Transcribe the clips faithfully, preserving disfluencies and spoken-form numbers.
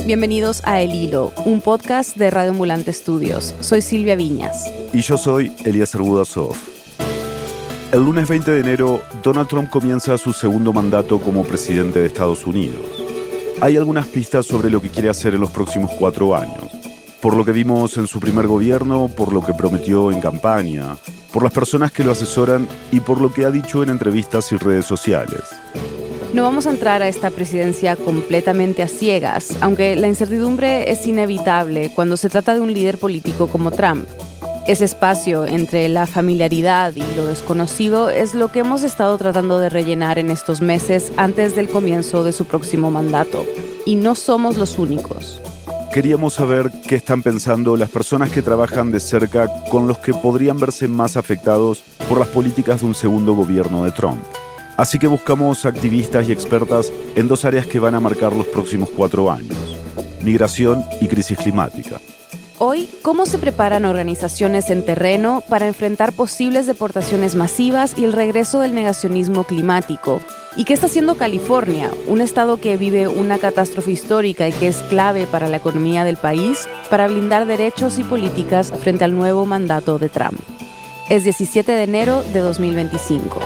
Bienvenidos a El Hilo, un podcast de Radio Ambulante Estudios. Soy Silvia Viñas. Y yo soy Eliezer Budasov. El lunes veinte de enero, Donald Trump comienza su segundo mandato como presidente de Estados Unidos. Hay algunas pistas sobre lo que quiere hacer en los próximos cuatro años. Por lo que vimos en su primer gobierno, por lo que prometió en campaña, por las personas que lo asesoran y por lo que ha dicho en entrevistas y redes sociales. No vamos a entrar a esta presidencia completamente a ciegas, aunque la incertidumbre es inevitable cuando se trata de un líder político como Trump. Ese espacio entre la familiaridad y lo desconocido es lo que hemos estado tratando de rellenar en estos meses antes del comienzo de su próximo mandato. Y no somos los únicos. Queríamos saber qué están pensando las personas que trabajan de cerca con los que podrían verse más afectados por las políticas de un segundo gobierno de Trump. Así que buscamos activistas y expertas en dos áreas que van a marcar los próximos cuatro años: migración y crisis climática. Hoy, ¿cómo se preparan organizaciones en terreno para enfrentar posibles deportaciones masivas y el regreso del negacionismo climático? ¿Y qué está haciendo California, un estado que vive una catástrofe histórica y que es clave para la economía del país, para blindar derechos y políticas frente al nuevo mandato de Trump? Es diecisiete de enero de dos mil veinticinco.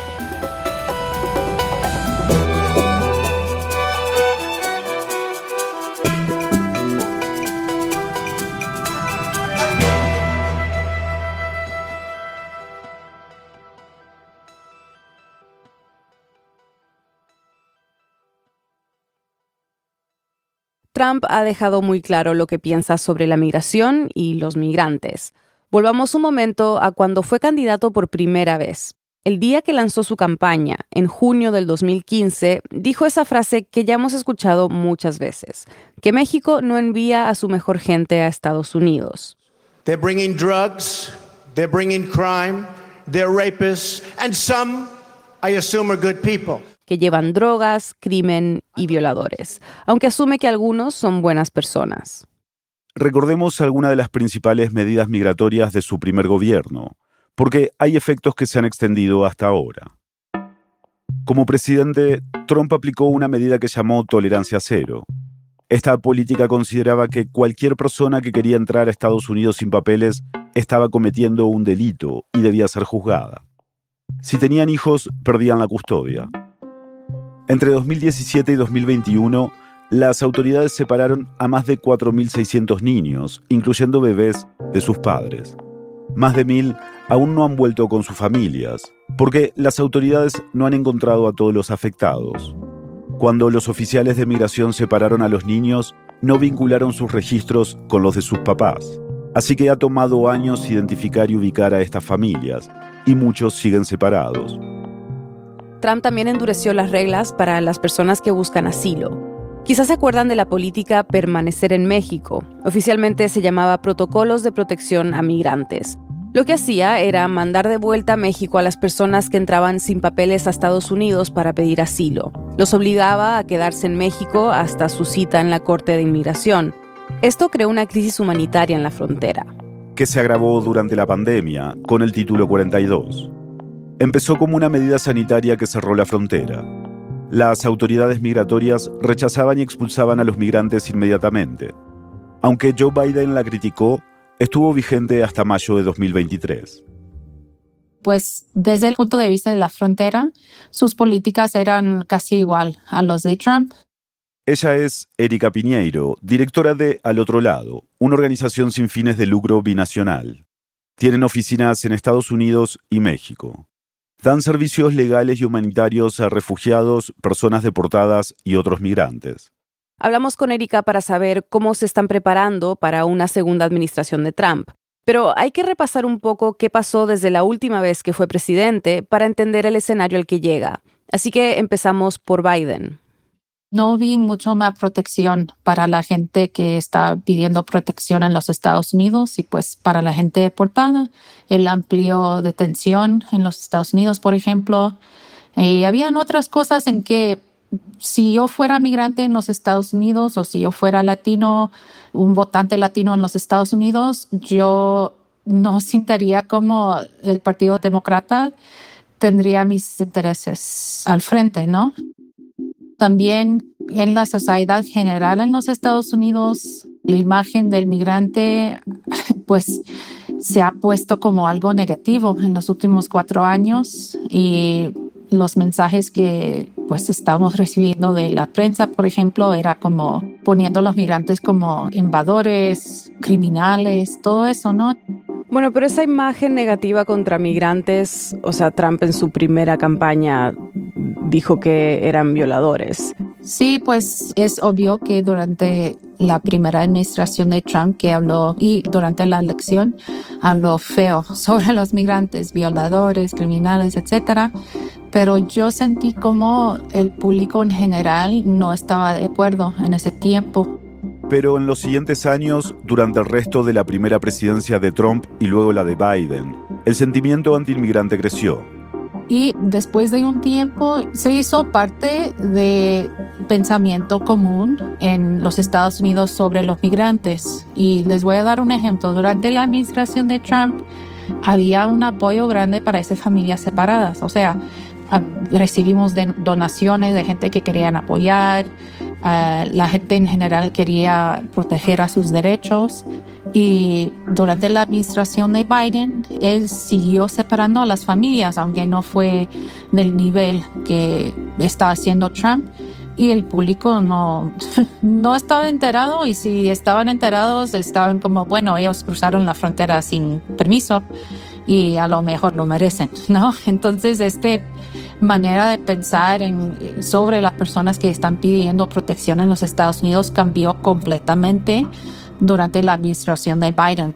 Trump ha dejado muy claro lo que piensa sobre la migración y los migrantes. Volvamos un momento a cuando fue candidato por primera vez. El día que lanzó su campaña, en junio del dos mil quince, dijo esa frase que ya hemos escuchado muchas veces, que México no envía a su mejor gente a Estados Unidos. They're bringing drugs, they're bringing crime, they're rapists, and some, I assume, are good people. Que llevan drogas, crimen y violadores, aunque asume que algunos son buenas personas. Recordemos algunas de las principales medidas migratorias de su primer gobierno, porque hay efectos que se han extendido hasta ahora. Como presidente, Trump aplicó una medida que llamó tolerancia cero. Esta política consideraba que cualquier persona que quería entrar a Estados Unidos sin papeles estaba cometiendo un delito y debía ser juzgada. Si tenían hijos, perdían la custodia. Entre dos mil diecisiete y dos mil veintiuno, las autoridades separaron a más de cuatro mil seiscientos niños, incluyendo bebés, de sus padres. Más de mil aún no han vuelto con sus familias, porque las autoridades no han encontrado a todos los afectados. Cuando los oficiales de migración separaron a los niños, no vincularon sus registros con los de sus papás. Así que ha tomado años identificar y ubicar a estas familias, y muchos siguen separados. Trump también endureció las reglas para las personas que buscan asilo. Quizás se acuerdan de la política Permanecer en México. Oficialmente se llamaba Protocolos de Protección a Migrantes. Lo que hacía era mandar de vuelta a México a las personas que entraban sin papeles a Estados Unidos para pedir asilo. Los obligaba a quedarse en México hasta su cita en la Corte de Inmigración. Esto creó una crisis humanitaria en la frontera, que se agravó durante la pandemia con el Título cuarenta y dos. Empezó como una medida sanitaria que cerró la frontera. Las autoridades migratorias rechazaban y expulsaban a los migrantes inmediatamente. Aunque Joe Biden la criticó, estuvo vigente hasta mayo de dos mil veintitrés. Pues desde el punto de vista de la frontera, sus políticas eran casi igual a los de Trump. Ella es Erika Piñeiro, directora de Al Otro Lado, una organización sin fines de lucro binacional. Tienen oficinas en Estados Unidos y México. Dan servicios legales y humanitarios a refugiados, personas deportadas y otros migrantes. Hablamos con Erika para saber cómo se están preparando para una segunda administración de Trump. Pero hay que repasar un poco qué pasó desde la última vez que fue presidente para entender el escenario al que llega. Así que empezamos por Biden. No vi mucho más protección para la gente que está pidiendo protección en los Estados Unidos y pues para la gente deportada. El amplio detención en los Estados Unidos, por ejemplo. Y habían otras cosas en que si yo fuera migrante en los Estados Unidos o si yo fuera latino, un votante latino en los Estados Unidos, yo no sentiría como el Partido Demócrata tendría mis intereses al frente, ¿no? También en la sociedad general en los Estados Unidos, la imagen del migrante pues se ha puesto como algo negativo en los últimos cuatro años y los mensajes que pues estamos recibiendo de la prensa, por ejemplo, era como poniendo a los migrantes como invasores, criminales, todo eso, ¿no? Bueno, pero esa imagen negativa contra migrantes, o sea, Trump en su primera campaña dijo que eran violadores. Sí, pues es obvio que durante la primera administración de Trump que habló y durante la elección habló feo sobre los migrantes, violadores, criminales, etcétera. Pero yo sentí como el público en general no estaba de acuerdo en ese tiempo. Pero en los siguientes años, durante el resto de la primera presidencia de Trump y luego la de Biden, el sentimiento antiinmigrante creció. Y después de un tiempo se hizo parte de pensamiento común en los Estados Unidos sobre los migrantes. Y les voy a dar un ejemplo. Durante la administración de Trump había un apoyo grande para esas familias separadas. O sea, recibimos de donaciones de gente que querían apoyar. Uh, la gente en general quería proteger a sus derechos. Y durante la administración de Biden, él siguió separando a las familias, aunque no fue del nivel que está haciendo Trump. Y el público no, no estaba enterado, y si estaban enterados, estaban como, bueno, ellos cruzaron la frontera sin permiso y a lo mejor lo merecen, ¿no? Entonces, esta manera de pensar en, sobre las personas que están pidiendo protección en los Estados Unidos cambió completamente durante la administración de Biden.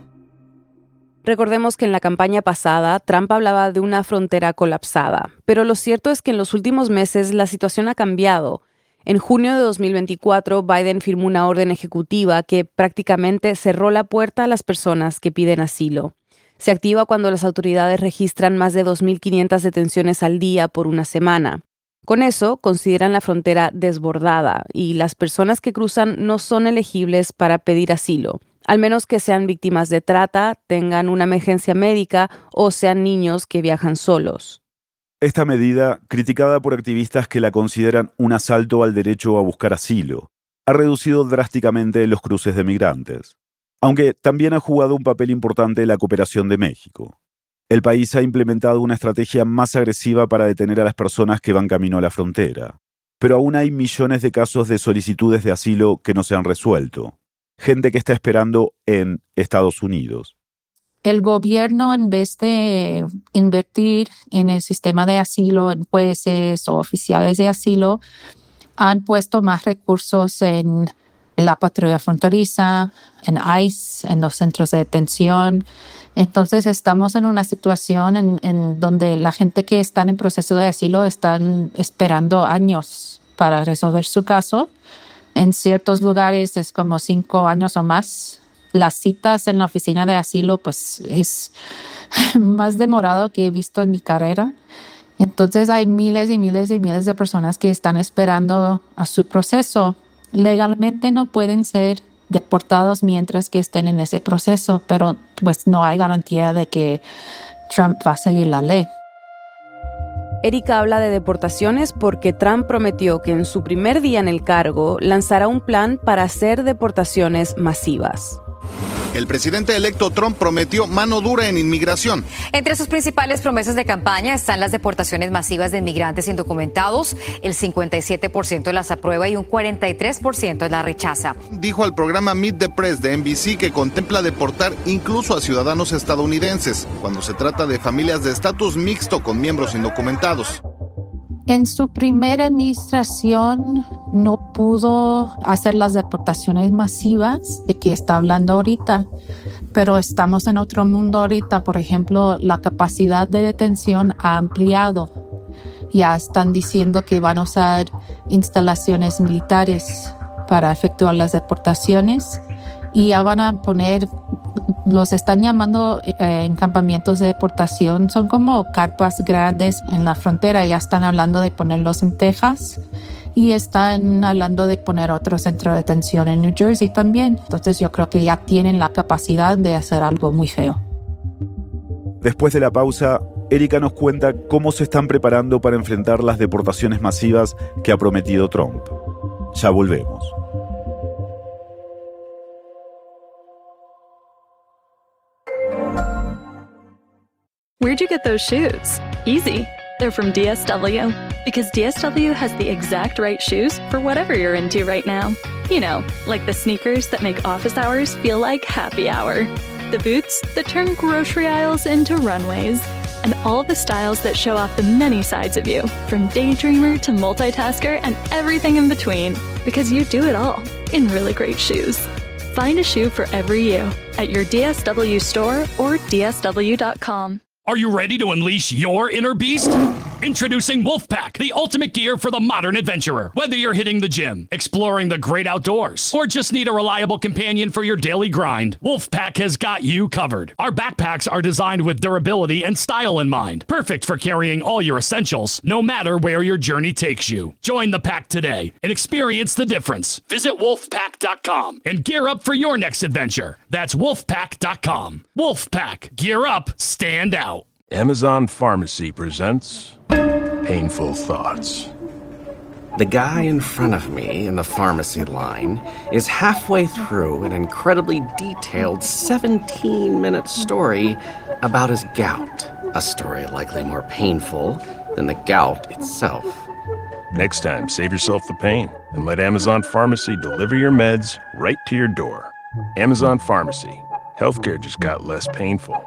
Recordemos que en la campaña pasada, Trump hablaba de una frontera colapsada, pero lo cierto es que en los últimos meses la situación ha cambiado. En junio de dos mil veinticuatro, Biden firmó una orden ejecutiva que prácticamente cerró la puerta a las personas que piden asilo. Se activa cuando las autoridades registran más de dos mil quinientas detenciones al día por una semana. Con eso, consideran la frontera desbordada y las personas que cruzan no son elegibles para pedir asilo, al menos que sean víctimas de trata, tengan una emergencia médica o sean niños que viajan solos. Esta medida, criticada por activistas que la consideran un asalto al derecho a buscar asilo, ha reducido drásticamente los cruces de migrantes, aunque también ha jugado un papel importante la cooperación de México. El país ha implementado una estrategia más agresiva para detener a las personas que van camino a la frontera, pero aún hay millones de casos de solicitudes de asilo que no se han resuelto, gente que está esperando en Estados Unidos. El gobierno, en vez de invertir en el sistema de asilo, en jueces o oficiales de asilo, han puesto más recursos en la patrulla fronteriza, en ICE, en los centros de detención. Entonces estamos en una situación en, en donde la gente que está en proceso de asilo están esperando años para resolver su caso. En ciertos lugares es como cinco años o más. Las citas en la oficina de asilo pues es más demorado que he visto en mi carrera. Entonces hay miles y miles y miles de personas que están esperando a su proceso. Legalmente no pueden ser deportados mientras que estén en ese proceso, pero pues no hay garantía de que Trump va a seguir la ley. Erika habla de deportaciones porque Trump prometió que en su primer día en el cargo lanzará un plan para hacer deportaciones masivas. El presidente electo Trump prometió mano dura en inmigración. Entre sus principales promesas de campaña están las deportaciones masivas de inmigrantes indocumentados. El cincuenta y siete por ciento las aprueba y un cuarenta y tres por ciento las rechaza. Dijo al programa Meet the Press de N B C que contempla deportar incluso a ciudadanos estadounidenses cuando se trata de familias de estatus mixto con miembros indocumentados. En su primera administración no pudo hacer las deportaciones masivas de que está hablando ahorita, pero estamos en otro mundo ahorita. Por ejemplo, la capacidad de detención ha ampliado. Ya están diciendo que van a usar instalaciones militares para efectuar las deportaciones y ya van a poner, los están llamando eh, encampamientos de deportación, son como carpas grandes en la frontera. Ya están hablando de ponerlos en Texas y están hablando de poner otro centro de detención en New Jersey también. Entonces yo creo que ya tienen la capacidad de hacer algo muy feo. Después de la pausa, Erika nos cuenta cómo se están preparando para enfrentar las deportaciones masivas que ha prometido Trump. Ya volvemos. Where'd you get those shoes? Easy. They're from D S W. Because D S W has the exact right shoes for whatever you're into right now. You know, like the sneakers that make office hours feel like happy hour. The boots that turn grocery aisles into runways. And all the styles that show off the many sides of you, from daydreamer to multitasker and everything in between. Because you do it all in really great shoes. Find a shoe for every you at your D S W store or D S W dot com. Are you ready to unleash your inner beast? Introducing Wolfpack, the ultimate gear for the modern adventurer. Whether you're hitting the gym, exploring the great outdoors, or just need a reliable companion for your daily grind, Wolfpack has got you covered. Our backpacks are designed with durability and style in mind. Perfect for carrying all your essentials, no matter where your journey takes you. Join the pack today and experience the difference. Visit wolfpack dot com and gear up for your next adventure. That's wolfpack dot com. Wolfpack, gear up, stand out. Amazon Pharmacy presents Painful Thoughts. The guy in front of me in the pharmacy line is halfway through an incredibly detailed seventeen-minute story about his gout, a story likely more painful than the gout itself. Next time, save yourself the pain and let Amazon Pharmacy deliver your meds right to your door. Amazon Pharmacy. Healthcare just got less painful.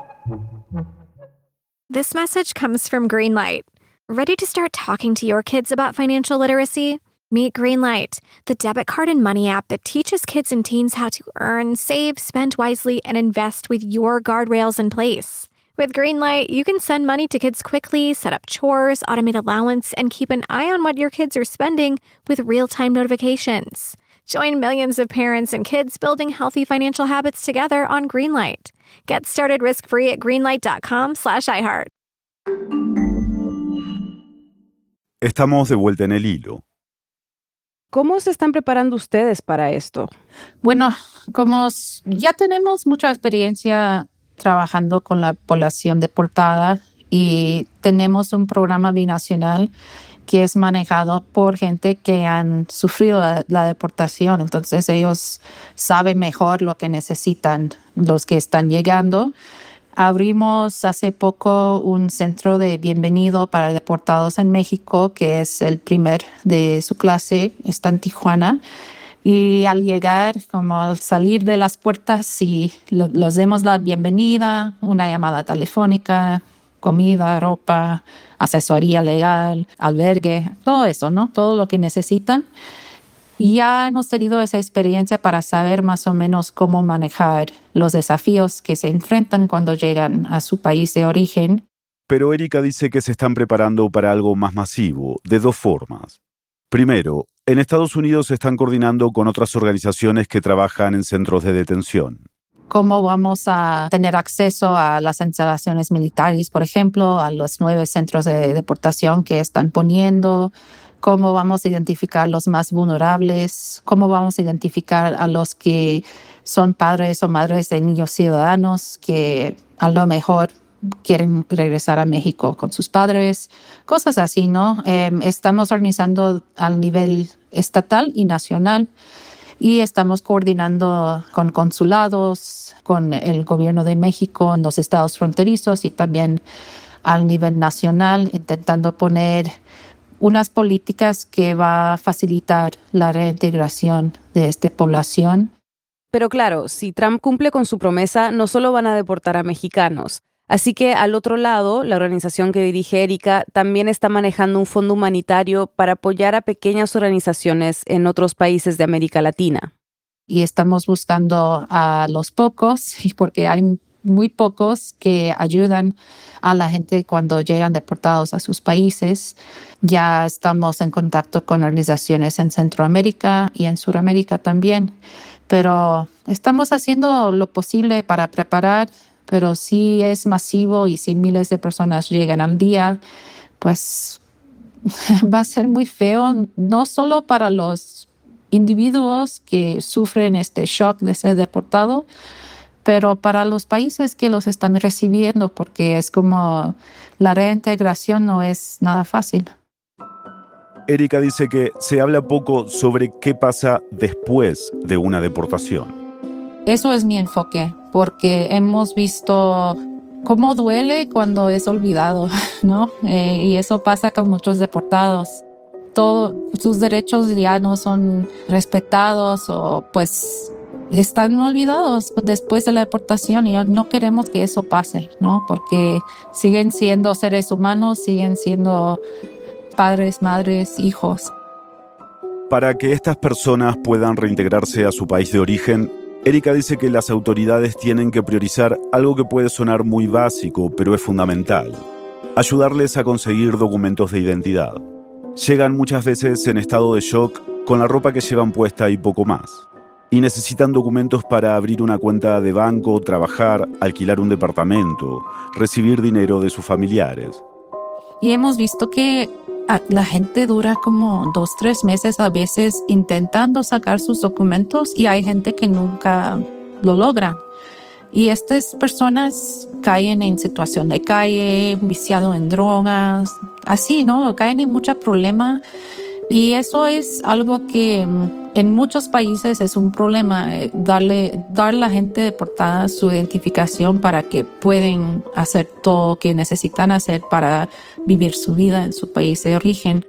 This message comes from Greenlight. Ready to start talking to your kids about financial literacy? Meet Greenlight, the debit card and money app that teaches kids and teens how to earn, save, spend wisely, and invest with your guardrails in place. With Greenlight, you can send money to kids quickly, set up chores, automate allowance, and keep an eye on what your kids are spending with real-time notifications. Join millions of parents and kids building healthy financial habits together on Greenlight. Get started risk-free at greenlight dot com slash iHeart. Estamos de vuelta en el hilo. ¿Cómo se están preparando ustedes para esto? Bueno, como s- ya tenemos mucha experiencia trabajando con la población deportada y tenemos un programa binacional que es manejado por gente que han sufrido la, la deportación. Entonces ellos saben mejor lo que necesitan los que están llegando. Abrimos hace poco un centro de bienvenido para deportados en México, que es el primer de su clase, está en Tijuana. Y al llegar, como al salir de las puertas, sí, lo- los demos la bienvenida, una llamada telefónica, comida, ropa, asesoría legal, albergue, todo eso, ¿no? Todo lo que necesitan. Y ya hemos tenido esa experiencia para saber más o menos cómo manejar los desafíos que se enfrentan cuando llegan a su país de origen. Pero Erika dice que se están preparando para algo más masivo, de dos formas. Primero, en Estados Unidos se están coordinando con otras organizaciones que trabajan en centros de detención. Cómo vamos a tener acceso a las instalaciones militares, por ejemplo, a los nueve centros de deportación que están poniendo, cómo vamos a identificar los más vulnerables, cómo vamos a identificar a los que son padres o madres de niños ciudadanos que a lo mejor quieren regresar a México con sus padres, cosas así, ¿no? Eh, estamos organizando al nivel estatal y nacional. Y estamos coordinando con consulados, con el gobierno de México en los estados fronterizos y también al nivel nacional, intentando poner unas políticas que va a facilitar la reintegración de esta población. Pero claro, si Trump cumple con su promesa, no solo van a deportar a mexicanos. Así que al otro lado, la organización que dirige Erika también está manejando un fondo humanitario para apoyar a pequeñas organizaciones en otros países de América Latina. Y estamos buscando a los pocos, porque hay muy pocos que ayudan a la gente cuando llegan deportados a sus países. Ya estamos en contacto con organizaciones en Centroamérica y en Sudamérica también, pero estamos haciendo lo posible para preparar. Pero si es masivo y si miles de personas llegan al día, pues va a ser muy feo, no solo para los individuos que sufren este shock de ser deportado, pero para los países que los están recibiendo, porque es como la reintegración no es nada fácil. Erika dice que se habla poco sobre qué pasa después de una deportación. Eso es mi enfoque, porque hemos visto cómo duele cuando es olvidado, ¿no? Eh, y eso pasa con muchos deportados. Todos sus derechos ya no son respetados o pues están olvidados después de la deportación y no queremos que eso pase, ¿no? Porque siguen siendo seres humanos, siguen siendo padres, madres, hijos. Para que estas personas puedan reintegrarse a su país de origen, Erika dice que las autoridades tienen que priorizar algo que puede sonar muy básico, pero es fundamental: ayudarles a conseguir documentos de identidad. Llegan muchas veces en estado de shock, con la ropa que llevan puesta y poco más. Y necesitan documentos para abrir una cuenta de banco, trabajar, alquilar un departamento, recibir dinero de sus familiares. Y hemos visto que la gente dura como dos, tres meses a veces intentando sacar sus documentos y hay gente que nunca lo logra. Y estas personas caen en situación de calle, viciado en drogas, así, ¿no? Caen en mucho problema. Y eso es algo que en muchos países es un problema, darle, dar a la gente deportada su identificación para que puedan hacer todo lo que necesitan hacer para vivir su vida en su país de origen.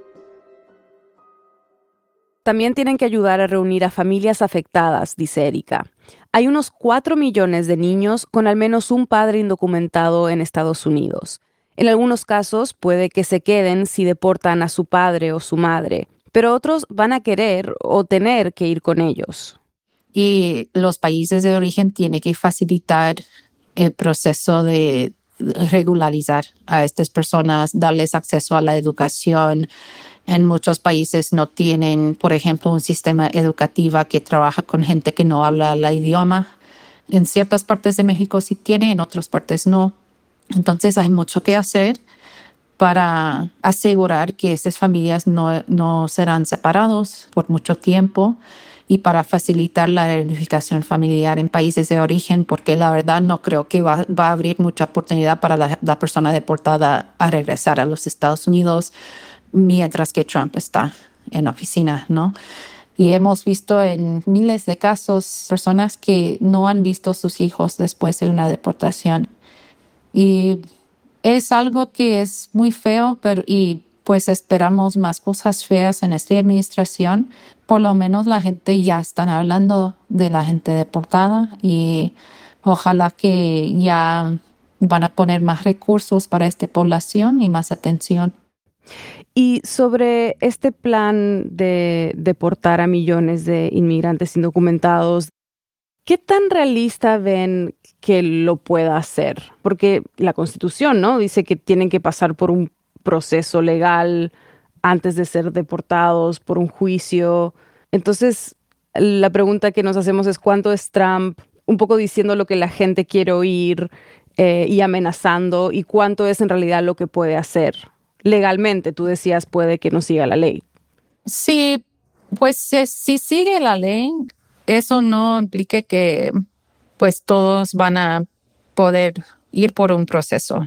También tienen que ayudar a reunir a familias afectadas, dice Erika. Hay unos cuatro millones de niños con al menos un padre indocumentado en Estados Unidos. En algunos casos puede que se queden si deportan a su padre o su madre, pero otros van a querer o tener que ir con ellos. Y los países de origen tienen que facilitar el proceso de regularizar a estas personas, darles acceso a la educación. En muchos países no tienen, por ejemplo, un sistema educativo que trabaja con gente que no habla el idioma. En ciertas partes de México sí tiene, en otras partes no. Entonces hay mucho que hacer para asegurar que estas familias no, no serán separados por mucho tiempo y para facilitar la reunificación familiar en países de origen, porque la verdad no creo que va, va a abrir mucha oportunidad para la, la persona deportada a regresar a los Estados Unidos mientras que Trump está en la oficina, ¿no? Y hemos visto en miles de casos personas que no han visto a sus hijos después de una deportación. Y es algo que es muy feo, pero y pues esperamos más cosas feas en esta administración. Por lo menos la gente ya está hablando de la gente deportada y ojalá que ya van a poner más recursos para esta población y más atención. Y sobre este plan de deportar a millones de inmigrantes indocumentados, ¿qué tan realista ven que lo pueda hacer? Porque la Constitución, ¿no?, dice que tienen que pasar por un proceso legal antes de ser deportados, por un juicio. Entonces, la pregunta que nos hacemos es ¿cuánto es Trump un poco diciendo lo que la gente quiere oír eh, y amenazando? ¿Y cuánto es en realidad lo que puede hacer? Legalmente, tú decías, puede que no siga la ley. Sí, pues si sigue la ley, eso no implica que pues todos van a poder ir por un proceso.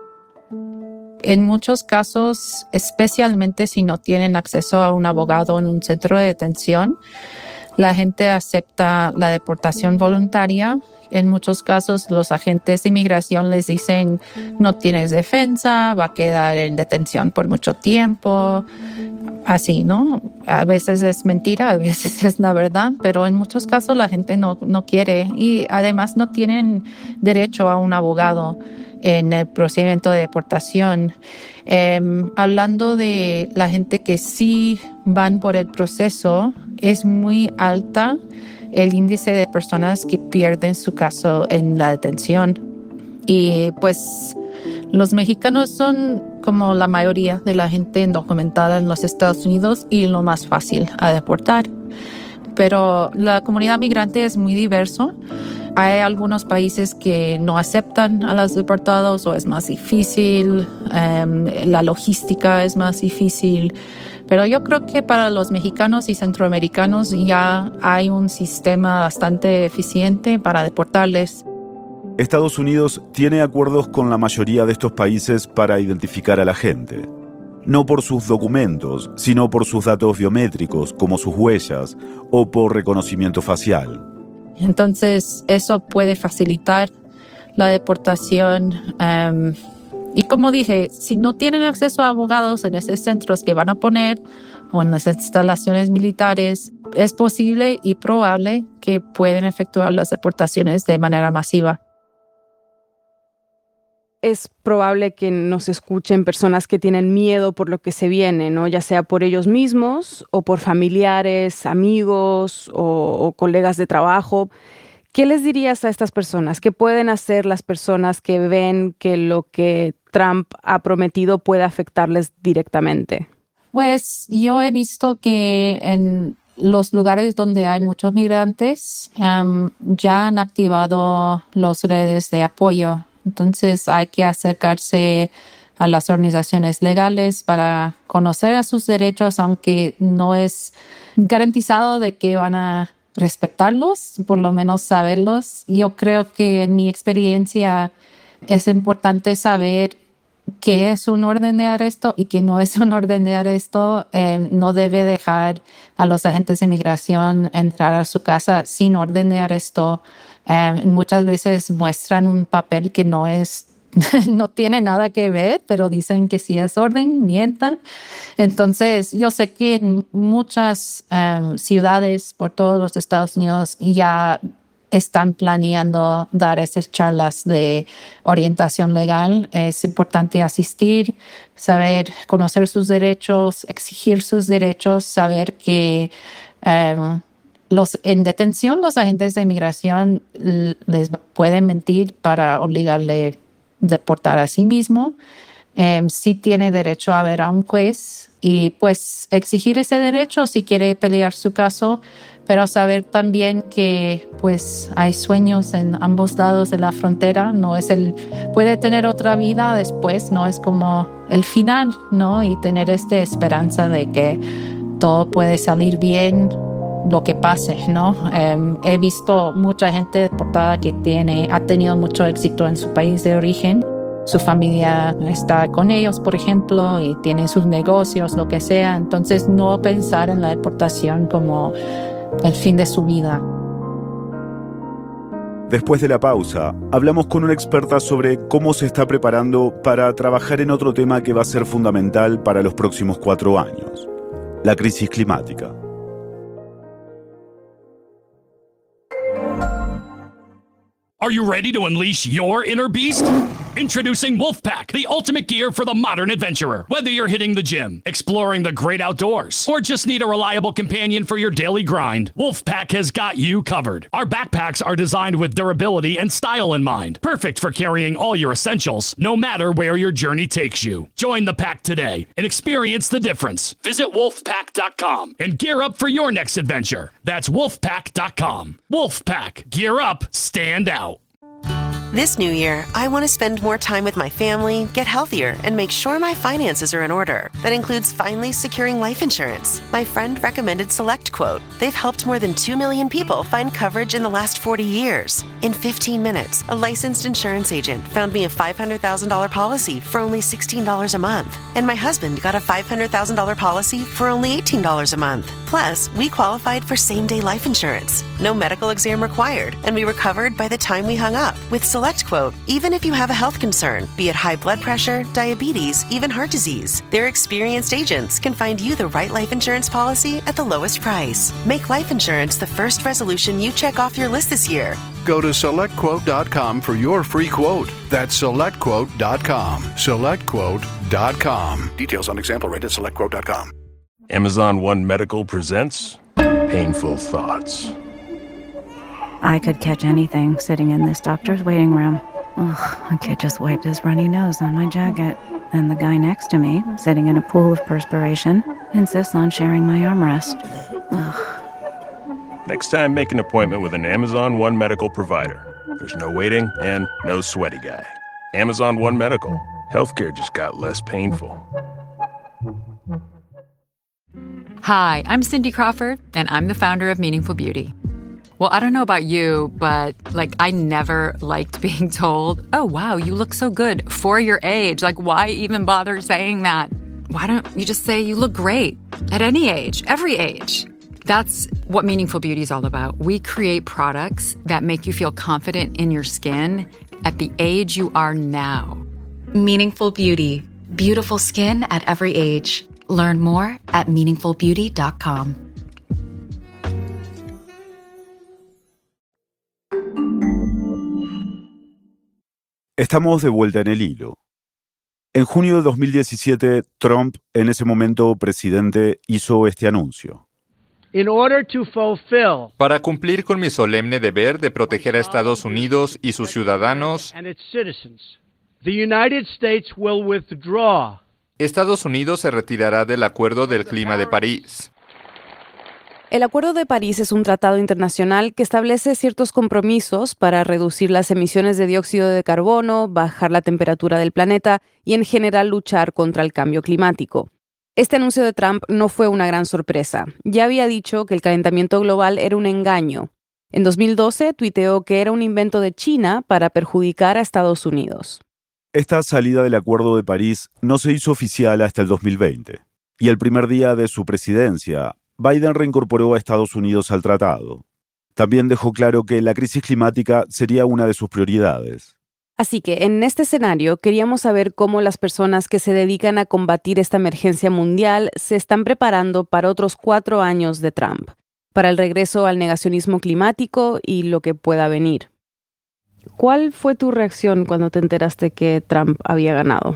En muchos casos, especialmente si no tienen acceso a un abogado en un centro de detención, la gente acepta la deportación voluntaria. En muchos casos, los agentes de inmigración les dicen no tienes defensa, va a quedar en detención por mucho tiempo. Así, ¿no? A veces es mentira, a veces es la verdad, pero en muchos casos la gente no, no quiere y además no tienen derecho a un abogado en el procedimiento de deportación. Eh, hablando de la gente que sí van por el proceso, es muy alta el índice de personas que pierden su caso en la detención. Y pues los mexicanos son como la mayoría de la gente indocumentada en los Estados Unidos y lo más fácil a deportar. Pero la comunidad migrante es muy diverso. Hay algunos países que no aceptan a los deportados o es más difícil, um, la logística es más difícil. Pero yo creo que para los mexicanos y centroamericanos ya hay un sistema bastante eficiente para deportarles. Estados Unidos tiene acuerdos con la mayoría de estos países para identificar a la gente. No por sus documentos, sino por sus datos biométricos, como sus huellas, o por reconocimiento facial. Entonces, eso puede facilitar la deportación. Um, y como dije, si no tienen acceso a abogados en esos centros que van a poner o en las instalaciones militares, es posible y probable que pueden efectuar las deportaciones de manera masiva. Es probable que nos escuchen personas que tienen miedo por lo que se viene, ¿no? Ya sea por ellos mismos o por familiares, amigos o, o colegas de trabajo. ¿Qué les dirías a estas personas? ¿Qué pueden hacer las personas que ven que lo que Trump ha prometido puede afectarles directamente? Pues yo he visto que en los lugares donde hay muchos migrantes um, ya han activado las redes de apoyo. Entonces hay que acercarse a las organizaciones legales para conocer a sus derechos, aunque no es garantizado de que van a respetarlos, por lo menos saberlos. Yo creo que en mi experiencia es importante saber qué es un orden de arresto y qué no es un orden de arresto. Eh, no debe dejar a los agentes de inmigración entrar a su casa sin orden de arresto. Eh, muchas veces muestran un papel que no es, no tiene nada que ver, pero dicen que sí es orden, mientan. Entonces, yo sé que en muchas um, ciudades por todos los Estados Unidos ya están planeando dar esas charlas de orientación legal. Es importante asistir, saber conocer sus derechos, exigir sus derechos, saber que um, Los, en detención, los agentes de inmigración les pueden mentir para obligarle a deportar a sí mismo. Eh, sí tiene derecho a ver a un juez y pues exigir ese derecho si quiere pelear su caso, pero saber también que pues hay sueños en ambos lados de la frontera. No es el, puede tener otra vida después, no es como el final, ¿no? Y tener esta esperanza de que todo puede salir bien, lo que pase, ¿no? Um, he visto mucha gente deportada que tiene, ha tenido mucho éxito en su país de origen. Su familia está con ellos, por ejemplo, y tiene sus negocios, lo que sea. Entonces, no pensar en la deportación como el fin de su vida. Después de la pausa, hablamos con una experta sobre cómo se está preparando para trabajar en otro tema que va a ser fundamental para los próximos cuatro años: la crisis climática. Are you ready to unleash your inner beast? Introducing Wolfpack, the ultimate gear for the modern adventurer. Whether you're hitting the gym, exploring the great outdoors, or just need a reliable companion for your daily grind, Wolfpack has got you covered. Our backpacks are designed with durability and style in mind, perfect for carrying all your essentials, no matter where your journey takes you. Join the pack today and experience the difference. Visit wolfpack dot com and gear up for your next adventure. That's wolfpack dot com. Wolfpack, gear up, stand out. This new year, I want to spend more time with my family, get healthier, and make sure my finances are in order. That includes finally securing life insurance. My friend recommended SelectQuote. They've helped more than two million people find coverage in the last forty years. In fifteen minutes, a licensed insurance agent found me a five hundred thousand dollars policy for only sixteen dollars a month. And my husband got a five hundred thousand dollars policy for only eighteen dollars a month. Plus, we qualified for same-day life insurance. No medical exam required, and we were covered by the time we hung up. With SelectQuote, even if you have a health concern, be it high blood pressure, diabetes, even heart disease, their experienced agents can find you the right life insurance policy at the lowest price. Make life insurance the first resolution you check off your list this year. Go to select quote dot com for your free quote. That's select quote dot com. select quote dot com. Details on example rate at select quote dot com. Amazon One Medical presents Painful Thoughts. I could catch anything sitting in this doctor's waiting room. Ugh, a kid just wiped his runny nose on my jacket. And the guy next to me, sitting in a pool of perspiration, insists on sharing my armrest. Ugh. Next time, make an appointment with an Amazon One Medical provider. There's no waiting and no sweaty guy. Amazon One Medical. Healthcare just got less painful. Hi, I'm Cindy Crawford, and I'm the founder of Meaningful Beauty. Well, I don't know about you, but like I never liked being told, oh, wow, you look so good for your age. Like, why even bother saying that? Why don't you just say you look great at any age, every age? That's what Meaningful Beauty is all about. We create products that make you feel confident in your skin at the age you are now. Meaningful Beauty. Beautiful skin at every age. Learn more at meaningful beauty dot com. Estamos de vuelta en el hilo. En junio de dos mil diecisiete, Trump, en ese momento presidente, hizo este anuncio. Para cumplir con mi solemne deber de proteger a Estados Unidos y sus ciudadanos, Estados Unidos se retirará del Acuerdo del Clima de París. El Acuerdo de París es un tratado internacional que establece ciertos compromisos para reducir las emisiones de dióxido de carbono, bajar la temperatura del planeta y en general luchar contra el cambio climático. Este anuncio de Trump no fue una gran sorpresa. Ya había dicho que el calentamiento global era un engaño. En dos mil doce tuiteó que era un invento de China para perjudicar a Estados Unidos. Esta salida del Acuerdo de París no se hizo oficial hasta el dos mil veinte. Y el primer día de su presidencia, Biden reincorporó a Estados Unidos al tratado. También dejó claro que la crisis climática sería una de sus prioridades. Así que en este escenario queríamos saber cómo las personas que se dedican a combatir esta emergencia mundial se están preparando para otros cuatro años de Trump, para el regreso al negacionismo climático y lo que pueda venir. ¿Cuál fue tu reacción cuando te enteraste que Trump había ganado?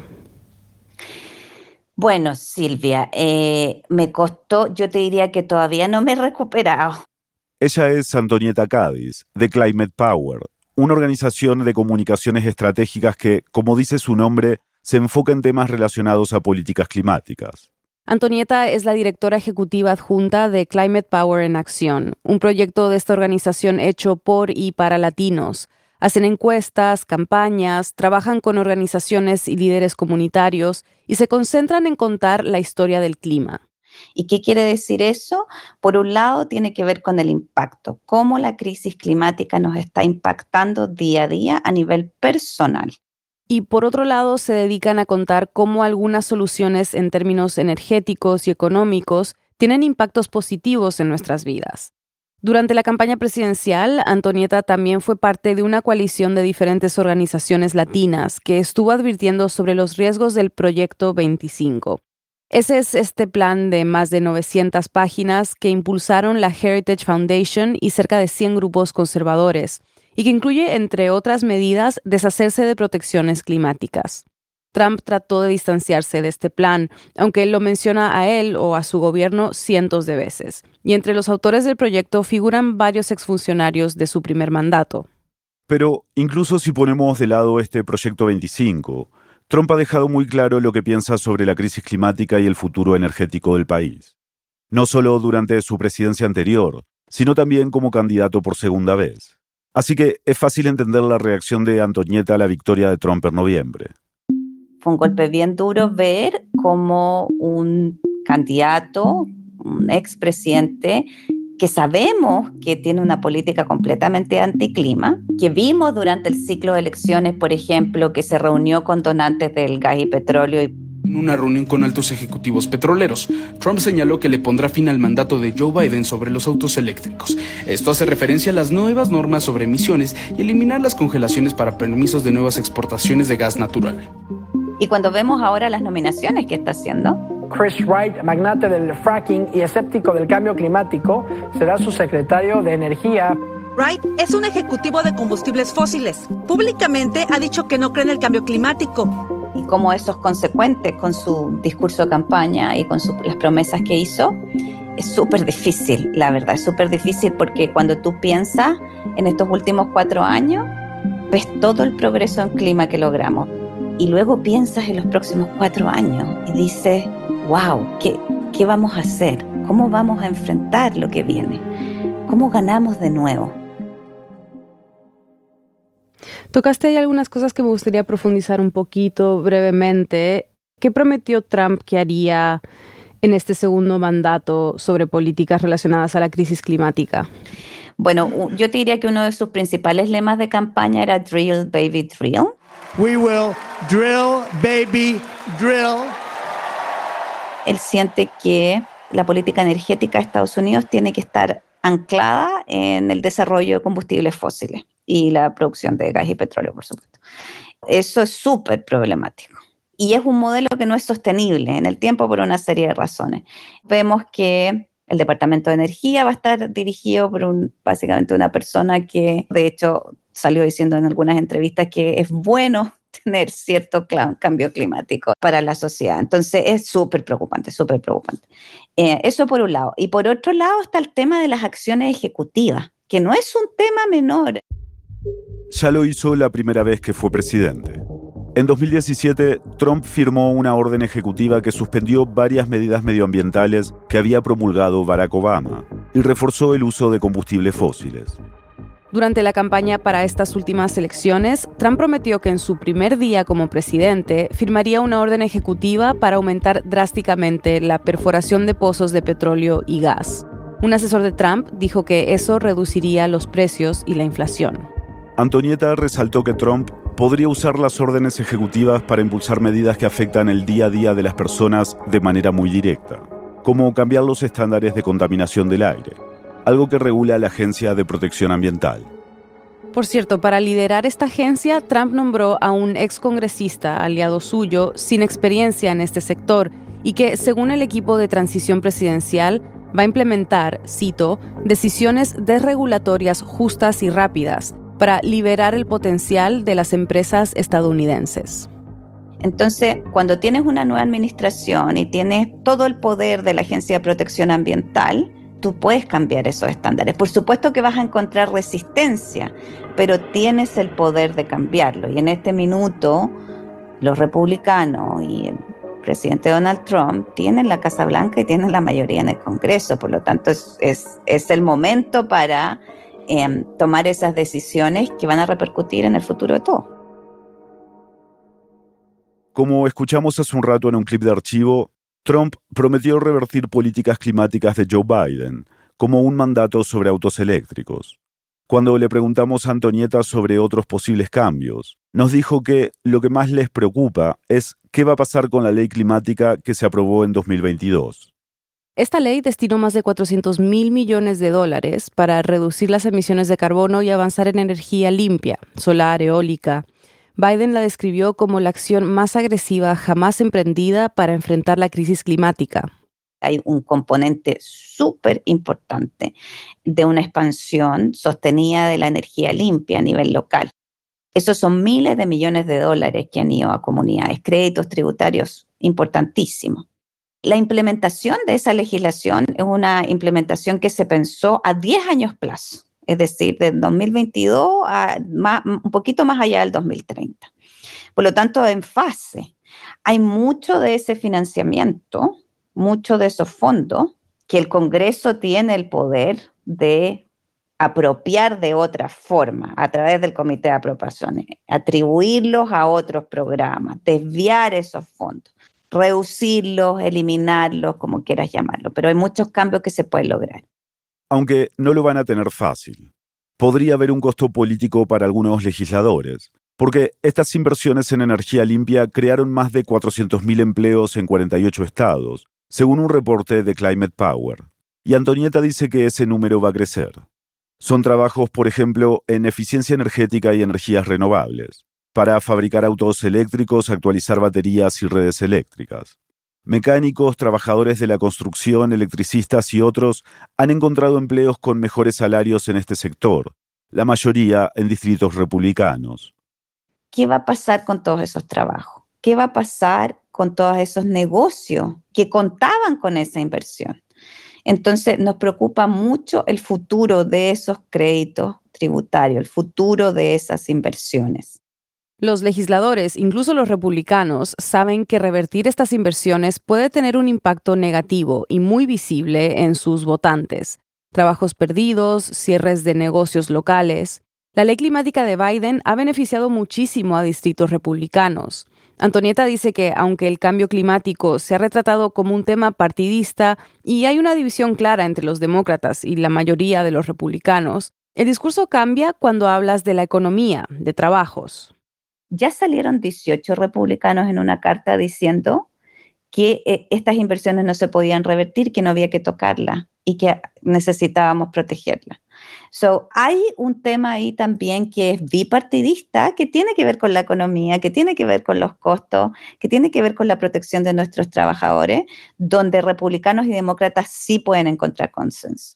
Bueno, Silvia, eh, me costó, yo te diría que todavía no me he recuperado. Ella es Antonieta Cádiz, de Climate Power, una organización de comunicaciones estratégicas que, como dice su nombre, se enfoca en temas relacionados a políticas climáticas. Antonieta es la directora ejecutiva adjunta de Climate Power en Acción, un proyecto de esta organización hecho por y para latinos. Hacen encuestas, campañas, trabajan con organizaciones y líderes comunitarios y se concentran en contar la historia del clima. ¿Y qué quiere decir eso? Por un lado, tiene que ver con el impacto, cómo la crisis climática nos está impactando día a día a nivel personal. Y por otro lado, se dedican a contar cómo algunas soluciones en términos energéticos y económicos tienen impactos positivos en nuestras vidas. Durante la campaña presidencial, Antonieta también fue parte de una coalición de diferentes organizaciones latinas que estuvo advirtiendo sobre los riesgos del Proyecto veinticinco. Ese es este plan de más de novecientas páginas que impulsaron la Heritage Foundation y cerca de cien grupos conservadores, y que incluye, entre otras medidas, deshacerse de protecciones climáticas. Trump trató de distanciarse de este plan, aunque lo menciona a él o a su gobierno cientos de veces. Y entre los autores del proyecto figuran varios exfuncionarios de su primer mandato. Pero incluso si ponemos de lado este Proyecto veinticinco, Trump ha dejado muy claro lo que piensa sobre la crisis climática y el futuro energético del país. No solo durante su presidencia anterior, sino también como candidato por segunda vez. Así que es fácil entender la reacción de Antonieta a la victoria de Trump en noviembre. Fue un golpe bien duro ver cómo un candidato, un expresidente, que sabemos que tiene una política completamente anticlima, que vimos durante el ciclo de elecciones, por ejemplo, que se reunió con donantes del gas y petróleo. Y... En una reunión con altos ejecutivos petroleros, Trump señaló que le pondrá fin al mandato de Joe Biden sobre los autos eléctricos. Esto hace referencia a las nuevas normas sobre emisiones y eliminar las congelaciones para permisos de nuevas exportaciones de gas natural. Y cuando vemos ahora las nominaciones que está haciendo, Chris Wright, magnate del fracking y escéptico del cambio climático, será su secretario de Energía. Wright es un ejecutivo de combustibles fósiles. Públicamente ha dicho que no cree en el cambio climático. Y cómo eso es consecuente con su discurso de campaña y con su, las promesas que hizo, es súper difícil, la verdad, es súper difícil porque cuando tú piensas en estos últimos cuatro años, ves todo el progreso en clima que logramos. Y luego piensas en los próximos cuatro años y dices, wow, ¿qué, ¿qué vamos a hacer? ¿Cómo vamos a enfrentar lo que viene? ¿Cómo ganamos de nuevo? Tocaste ahí algunas cosas que me gustaría profundizar un poquito brevemente. ¿Qué prometió Trump que haría en este segundo mandato sobre políticas relacionadas a la crisis climática? Bueno, yo te diría que uno de sus principales lemas de campaña era Drill, Baby, Drill. We will drill, baby, drill. Él siente que la política energética de Estados Unidos tiene que estar anclada en el desarrollo de combustibles fósiles y la producción de gas y petróleo, por supuesto. Eso es súper problemático. Y es un modelo que no es sostenible en el tiempo por una serie de razones. Vemos que el Departamento de Energía va a estar dirigido por un, básicamente una persona que, de hecho, salió diciendo en algunas entrevistas que es bueno tener cierto cambio climático para la sociedad. Entonces es súper preocupante, súper preocupante. Eh, eso por un lado. Y por otro lado está el tema de las acciones ejecutivas, que no es un tema menor. Ya lo hizo la primera vez que fue presidente. En dos mil diecisiete, Trump firmó una orden ejecutiva que suspendió varias medidas medioambientales que había promulgado Barack Obama y reforzó el uso de combustibles fósiles. Durante la campaña para estas últimas elecciones, Trump prometió que en su primer día como presidente firmaría una orden ejecutiva para aumentar drásticamente la perforación de pozos de petróleo y gas. Un asesor de Trump dijo que eso reduciría los precios y la inflación. Antonieta resaltó que Trump podría usar las órdenes ejecutivas para impulsar medidas que afectan el día a día de las personas de manera muy directa, como cambiar los estándares de contaminación del aire, algo que regula la Agencia de Protección Ambiental. Por cierto, para liderar esta agencia, Trump nombró a un excongresista aliado suyo sin experiencia en este sector y que, según el equipo de transición presidencial, va a implementar, cito, decisiones desregulatorias justas y rápidas para liberar el potencial de las empresas estadounidenses. Entonces, cuando tienes una nueva administración y tienes todo el poder de la Agencia de Protección Ambiental, tú puedes cambiar esos estándares. Por supuesto que vas a encontrar resistencia, pero tienes el poder de cambiarlo. Y en este minuto, los republicanos y el presidente Donald Trump tienen la Casa Blanca y tienen la mayoría en el Congreso. Por lo tanto, es, es, es el momento para eh, tomar esas decisiones que van a repercutir en el futuro de todos. Como escuchamos hace un rato en un clip de archivo, Trump prometió revertir políticas climáticas de Joe Biden, como un mandato sobre autos eléctricos. Cuando le preguntamos a Antonieta sobre otros posibles cambios, nos dijo que lo que más les preocupa es qué va a pasar con la ley climática que se aprobó en dos mil veintidós. Esta ley destinó más de cuatrocientos mil millones de dólares para reducir las emisiones de carbono y avanzar en energía limpia, solar, eólica. Biden la describió como la acción más agresiva jamás emprendida para enfrentar la crisis climática. Hay un componente súper importante de una expansión sostenida de la energía limpia a nivel local. Esos son miles de millones de dólares que han ido a comunidades, créditos tributarios importantísimos. La implementación de esa legislación es una implementación que se pensó a diez años plazo. Es decir, del dos mil veintidós a más, un poquito más allá del dos mil treinta. Por lo tanto, en fase, hay mucho de ese financiamiento, mucho de esos fondos que el Congreso tiene el poder de apropiar de otra forma, a través del Comité de Apropiaciones, atribuirlos a otros programas, desviar esos fondos, reducirlos, eliminarlos, como quieras llamarlo. Pero hay muchos cambios que se pueden lograr. Aunque no lo van a tener fácil. Podría haber un costo político para algunos legisladores, porque estas inversiones en energía limpia crearon más de cuatrocientos mil empleos en cuarenta y ocho estados, según un reporte de Climate Power. Y Antonieta dice que ese número va a crecer. Son trabajos, por ejemplo, en eficiencia energética y energías renovables, para fabricar autos eléctricos, actualizar baterías y redes eléctricas. Mecánicos, trabajadores de la construcción, electricistas y otros han encontrado empleos con mejores salarios en este sector, la mayoría en distritos republicanos. ¿Qué va a pasar con todos esos trabajos? ¿Qué va a pasar con todos esos negocios que contaban con esa inversión? Entonces, nos preocupa mucho el futuro de esos créditos tributarios, el futuro de esas inversiones. Los legisladores, incluso los republicanos, saben que revertir estas inversiones puede tener un impacto negativo y muy visible en sus votantes. Trabajos perdidos, cierres de negocios locales. La ley climática de Biden ha beneficiado muchísimo a distritos republicanos. Antonieta dice que aunque el cambio climático se ha retratado como un tema partidista y hay una división clara entre los demócratas y la mayoría de los republicanos, el discurso cambia cuando hablas de la economía, de trabajos. Ya salieron dieciocho republicanos en una carta diciendo que eh, estas inversiones no se podían revertir, que no había que tocarlas y que necesitábamos protegerlas. So, hay un tema ahí también que es bipartidista, que tiene que ver con la economía, que tiene que ver con los costos, que tiene que ver con la protección de nuestros trabajadores, donde republicanos y demócratas sí pueden encontrar consenso.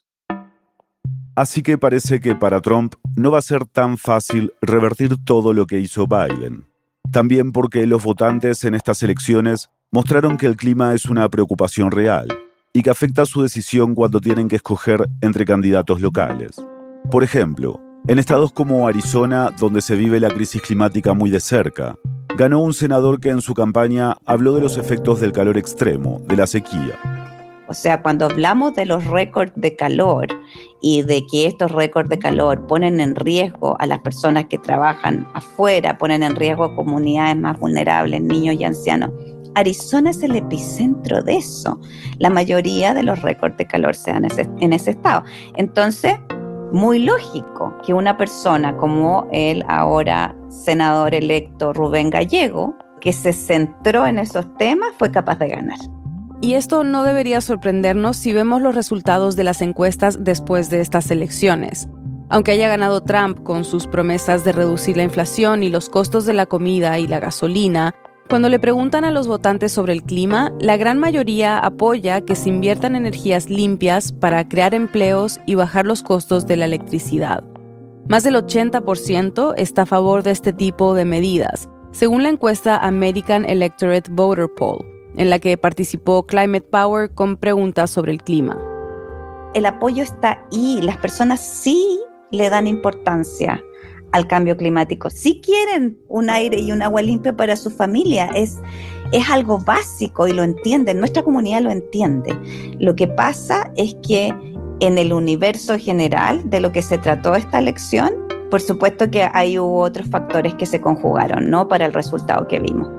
Así que parece que para Trump no va a ser tan fácil revertir todo lo que hizo Biden. También porque los votantes en estas elecciones mostraron que el clima es una preocupación real y que afecta su decisión cuando tienen que escoger entre candidatos locales. Por ejemplo, en estados como Arizona, donde se vive la crisis climática muy de cerca, ganó un senador que en su campaña habló de los efectos del calor extremo, de la sequía. O sea, cuando hablamos de los récords de calor y de que estos récords de calor ponen en riesgo a las personas que trabajan afuera, ponen en riesgo a comunidades más vulnerables, niños y ancianos, Arizona es el epicentro de eso. La mayoría de los récords de calor se dan en ese, en ese estado. Entonces, muy lógico que una persona como el ahora senador electo Rubén Gallego, que se centró en esos temas, fue capaz de ganar. Y esto no debería sorprendernos si vemos los resultados de las encuestas después de estas elecciones. Aunque haya ganado Trump con sus promesas de reducir la inflación y los costos de la comida y la gasolina, cuando le preguntan a los votantes sobre el clima, la gran mayoría apoya que se inviertan energías limpias para crear empleos y bajar los costos de la electricidad. Más del ochenta por ciento está a favor de este tipo de medidas, según la encuesta American Electorate Voter Poll, en la que participó Climate Power con preguntas sobre el clima. El apoyo está ahí, las personas sí le dan importancia al cambio climático, sí quieren un aire y un agua limpia para su familia, es, es algo básico y lo entienden, nuestra comunidad lo entiende. Lo que pasa es que en el universo general de lo que se trató esta elección, por supuesto que hay hubo otros factores que se conjugaron, ¿no?, para el resultado que vimos.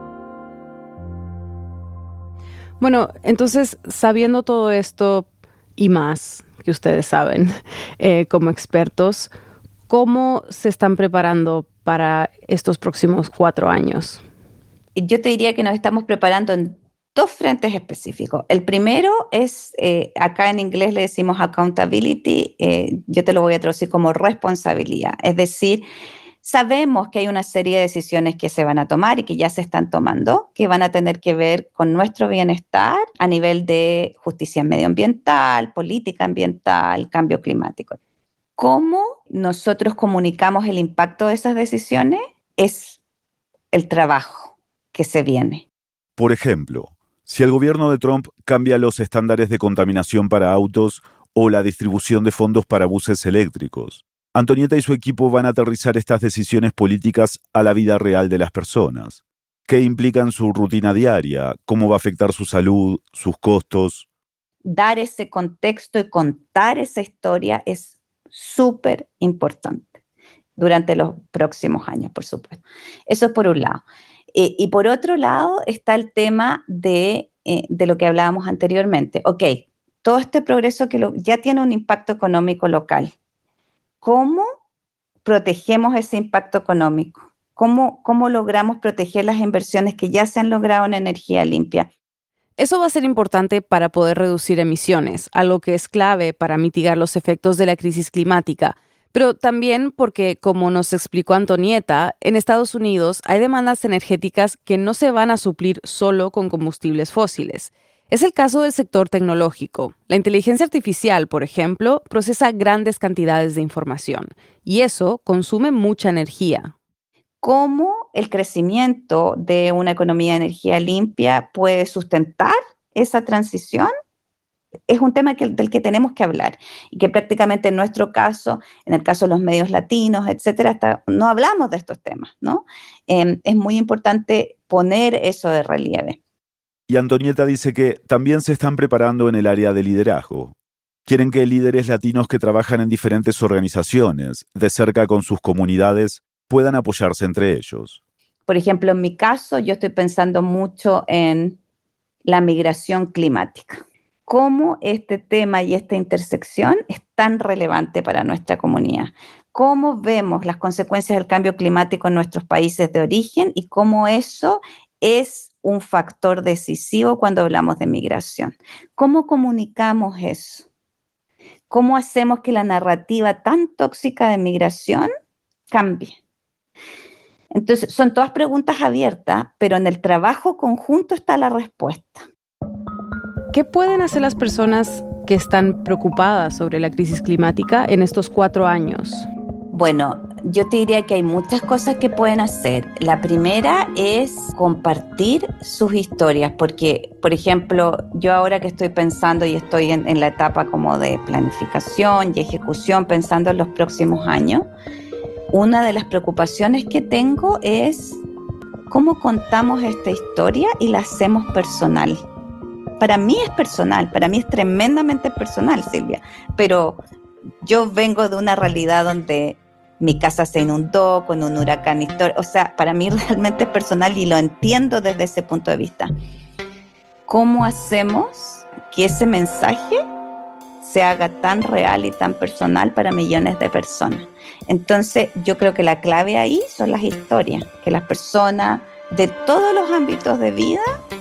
Bueno, entonces, sabiendo todo esto y más que ustedes saben eh, como expertos, ¿cómo se están preparando para estos próximos cuatro años? Yo te diría que nos estamos preparando en dos frentes específicos. El primero es, eh, acá en inglés le decimos accountability, eh, yo te lo voy a traducir como responsabilidad. Es decir, sabemos que hay una serie de decisiones que se van a tomar y que ya se están tomando, que van a tener que ver con nuestro bienestar a nivel de justicia medioambiental, política ambiental, cambio climático. ¿Cómo nosotros comunicamos el impacto de esas decisiones? Es el trabajo que se viene. Por ejemplo, si el gobierno de Trump cambia los estándares de contaminación para autos o la distribución de fondos para buses eléctricos, Antonieta y su equipo van a aterrizar estas decisiones políticas a la vida real de las personas. ¿Qué implican su rutina diaria? ¿Cómo va a afectar su salud, sus costos? Dar ese contexto y contar esa historia es súper importante durante los próximos años, por supuesto. Eso es por un lado. Eh, y por otro lado está el tema de, eh, de lo que hablábamos anteriormente. Ok, todo este progreso que lo, ya tiene un impacto económico local. ¿Cómo protegemos ese impacto económico? ¿Cómo, cómo logramos proteger las inversiones que ya se han logrado en energía limpia? Eso va a ser importante para poder reducir emisiones, algo que es clave para mitigar los efectos de la crisis climática, pero también porque, como nos explicó Antonieta, en Estados Unidos hay demandas energéticas que no se van a suplir solo con combustibles fósiles. Es el caso del sector tecnológico. La inteligencia artificial, por ejemplo, procesa grandes cantidades de información y eso consume mucha energía. ¿Cómo el crecimiento de una economía de energía limpia puede sustentar esa transición? Es un tema que, del que tenemos que hablar y que prácticamente en nuestro caso, en el caso de los medios latinos, etcétera, hasta no hablamos de estos temas, ¿no? Eh, es muy importante poner eso de relieve. Y Antonieta dice que también se están preparando en el área de liderazgo. Quieren que líderes latinos que trabajan en diferentes organizaciones, de cerca con sus comunidades, puedan apoyarse entre ellos. Por ejemplo, en mi caso, yo estoy pensando mucho en la migración climática. Cómo este tema y esta intersección es tan relevante para nuestra comunidad. Cómo vemos las consecuencias del cambio climático en nuestros países de origen y cómo eso es un factor decisivo cuando hablamos de migración. ¿Cómo comunicamos eso? ¿Cómo hacemos que la narrativa tan tóxica de migración cambie? Entonces, son todas preguntas abiertas, pero en el trabajo conjunto está la respuesta. ¿Qué pueden hacer las personas que están preocupadas sobre la crisis climática en estos cuatro años? Bueno, yo te diría que hay muchas cosas que pueden hacer. La primera es compartir sus historias, porque, por ejemplo, yo ahora que estoy pensando y estoy en, en la etapa como de planificación y ejecución, pensando en los próximos años, una de las preocupaciones que tengo es cómo contamos esta historia y la hacemos personal. Para mí es personal, para mí es tremendamente personal, Silvia, pero yo vengo de una realidad donde mi casa se inundó con un huracán histórico, o sea, para mí realmente es personal y lo entiendo desde ese punto de vista. ¿Cómo hacemos que ese mensaje se haga tan real y tan personal para millones de personas? Entonces, yo creo que la clave ahí son las historias, que las personas de todos los ámbitos de vida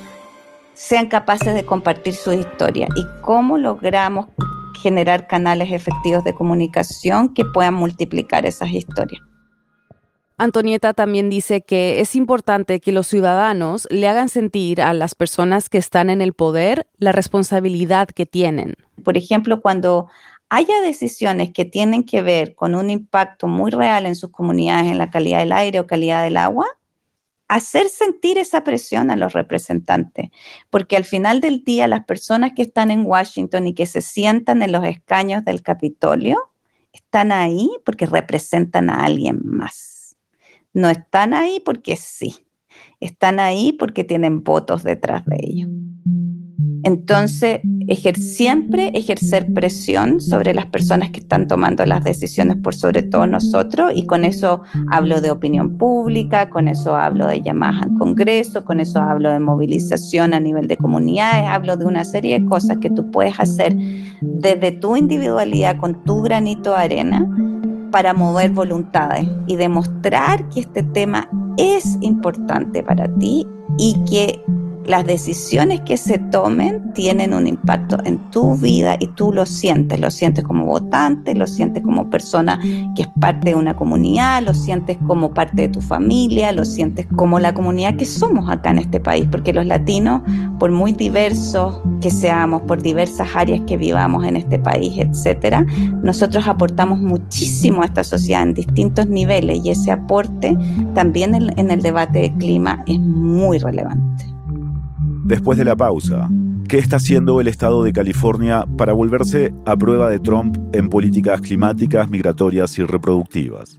sean capaces de compartir sus historias y cómo logramos generar canales efectivos de comunicación que puedan multiplicar esas historias. Antonieta también dice que es importante que los ciudadanos le hagan sentir a las personas que están en el poder la responsabilidad que tienen. Por ejemplo, cuando haya decisiones que tienen que ver con un impacto muy real en sus comunidades, en la calidad del aire o calidad del agua, hacer sentir esa presión a los representantes, porque al final del día las personas que están en Washington y que se sientan en los escaños del Capitolio están ahí porque representan a alguien más. No están ahí porque sí, están ahí porque tienen votos detrás de ellos. Entonces, ejer- siempre ejercer presión sobre las personas que están tomando las decisiones por sobre todo nosotros, y con eso hablo de opinión pública, con eso hablo de llamadas al Congreso, con eso hablo de movilización a nivel de comunidades, hablo de una serie de cosas que tú puedes hacer desde tu individualidad con tu granito de arena para mover voluntades y demostrar que este tema es importante para ti y que las decisiones que se tomen tienen un impacto en tu vida y tú lo sientes, lo sientes como votante, lo sientes como persona que es parte de una comunidad, lo sientes como parte de tu familia, lo sientes como la comunidad que somos acá en este país, porque los latinos, por muy diversos que seamos, por diversas áreas que vivamos en este país, etcétera, nosotros aportamos muchísimo a esta sociedad en distintos niveles y ese aporte también en, en el debate de clima es muy relevante. Después de la pausa, ¿qué está haciendo el estado de California para volverse a prueba de Trump en políticas climáticas, migratorias y reproductivas?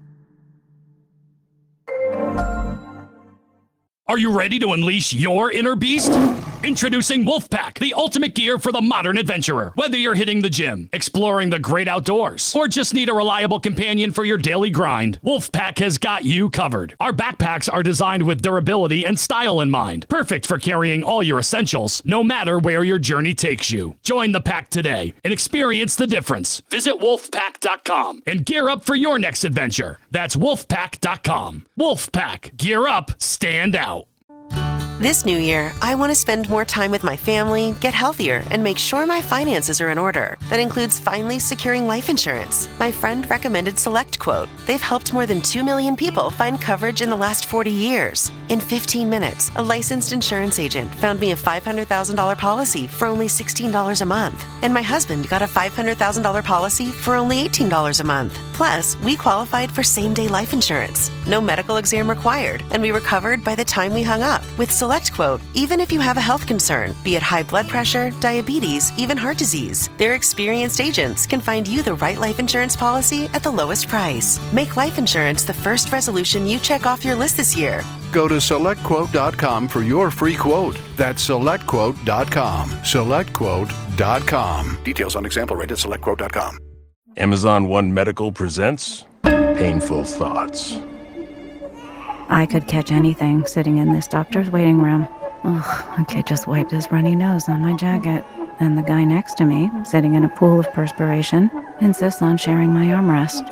Are you ready to unleash your inner beast? Introducing Wolfpack, the ultimate gear for the modern adventurer. Whether you're hitting the gym, exploring the great outdoors, or just need a reliable companion for your daily grind, Wolfpack has got you covered. Our backpacks are designed with durability and style in mind, perfect for carrying all your essentials, no matter where your journey takes you. Join the pack today and experience the difference. Visit wolfpack dot com and gear up for your next adventure. That's wolfpack dot com. Wolfpack, gear up, stand out. This new year, I want to spend more time with my family, get healthier, and make sure my finances are in order. That includes finally securing life insurance. My friend recommended SelectQuote. They've helped more than two million people find coverage in the last forty years. In fifteen minutes, a licensed insurance agent found me a five hundred thousand dollars policy for only sixteen dollars a month. And my husband got a five hundred thousand dollars policy for only eighteen dollars a month. Plus, we qualified for same-day life insurance. No medical exam required, and we were covered by the time we hung up. With SelectQuote, even if you have a health concern, be it high blood pressure, diabetes, even heart disease, their experienced agents can find you the right life insurance policy at the lowest price. Make life insurance the first resolution you check off your list this year. Go to select quote dot com for your free quote. That's select quote dot com. select quote dot com. Details on example rate at select quote dot com. Amazon One Medical presents Painful Thoughts. I could catch anything sitting in this doctor's waiting room. Ugh, a kid just wiped his runny nose on my jacket. And the guy next to me, sitting in a pool of perspiration, insists on sharing my armrest.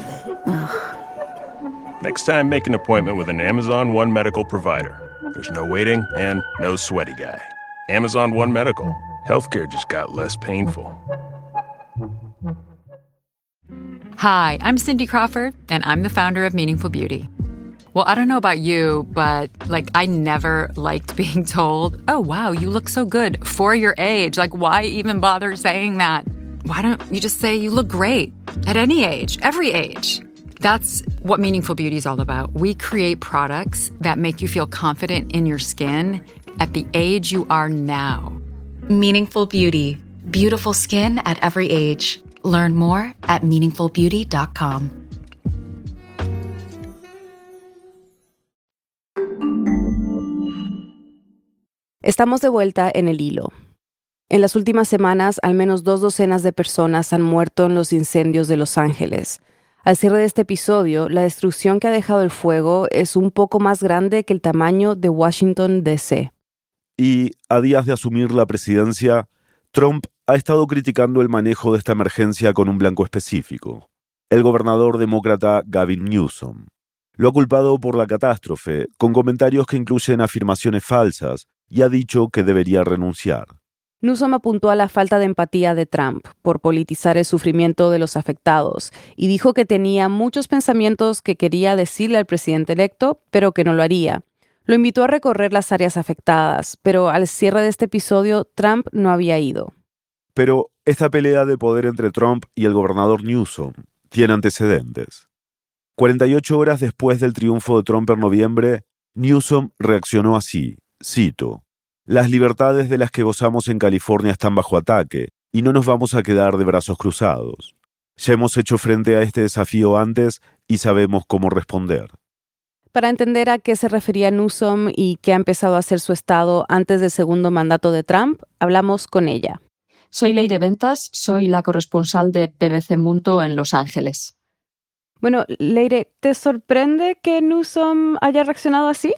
Ugh. Next time, make an appointment with an Amazon One Medical provider. There's no waiting and no sweaty guy. Amazon One Medical. Healthcare just got less painful. Hi, I'm Cindy Crawford, and I'm the founder of Meaningful Beauty. Well, I don't know about you, but like I never liked being told, oh, wow, you look so good for your age. Like, why even bother saying that? Why don't you just say you look great at any age, every age? That's what Meaningful Beauty is all about. We create products that make you feel confident in your skin at the age you are now. Meaningful Beauty. Beautiful skin at every age. Learn more at meaningful beauty dot com. Estamos de vuelta en el hilo. En las últimas semanas, al menos dos docenas de personas han muerto en los incendios de Los Ángeles. Al cierre de este episodio, la destrucción que ha dejado el fuego es un poco más grande que el tamaño de Washington, D C Y a días de asumir la presidencia, Trump ha estado criticando el manejo de esta emergencia con un blanco específico, el gobernador demócrata Gavin Newsom. Lo ha culpado por la catástrofe, con comentarios que incluyen afirmaciones falsas, y ha dicho que debería renunciar. Newsom apuntó a la falta de empatía de Trump por politizar el sufrimiento de los afectados y dijo que tenía muchos pensamientos que quería decirle al presidente electo, pero que no lo haría. Lo invitó a recorrer las áreas afectadas, pero al cierre de este episodio, Trump no había ido. Pero esta pelea de poder entre Trump y el gobernador Newsom tiene antecedentes. cuarenta y ocho horas después del triunfo de Trump en noviembre, Newsom reaccionó así, cito: «Las libertades de las que gozamos en California están bajo ataque y no nos vamos a quedar de brazos cruzados. Ya hemos hecho frente a este desafío antes y sabemos cómo responder». Para entender a qué se refería Newsom y qué ha empezado a hacer su estado antes del segundo mandato de Trump, hablamos con ella. Soy Leire Ventas, soy la corresponsal de B B C Mundo en Los Ángeles. Bueno, Leire, ¿te sorprende que Newsom haya reaccionado así?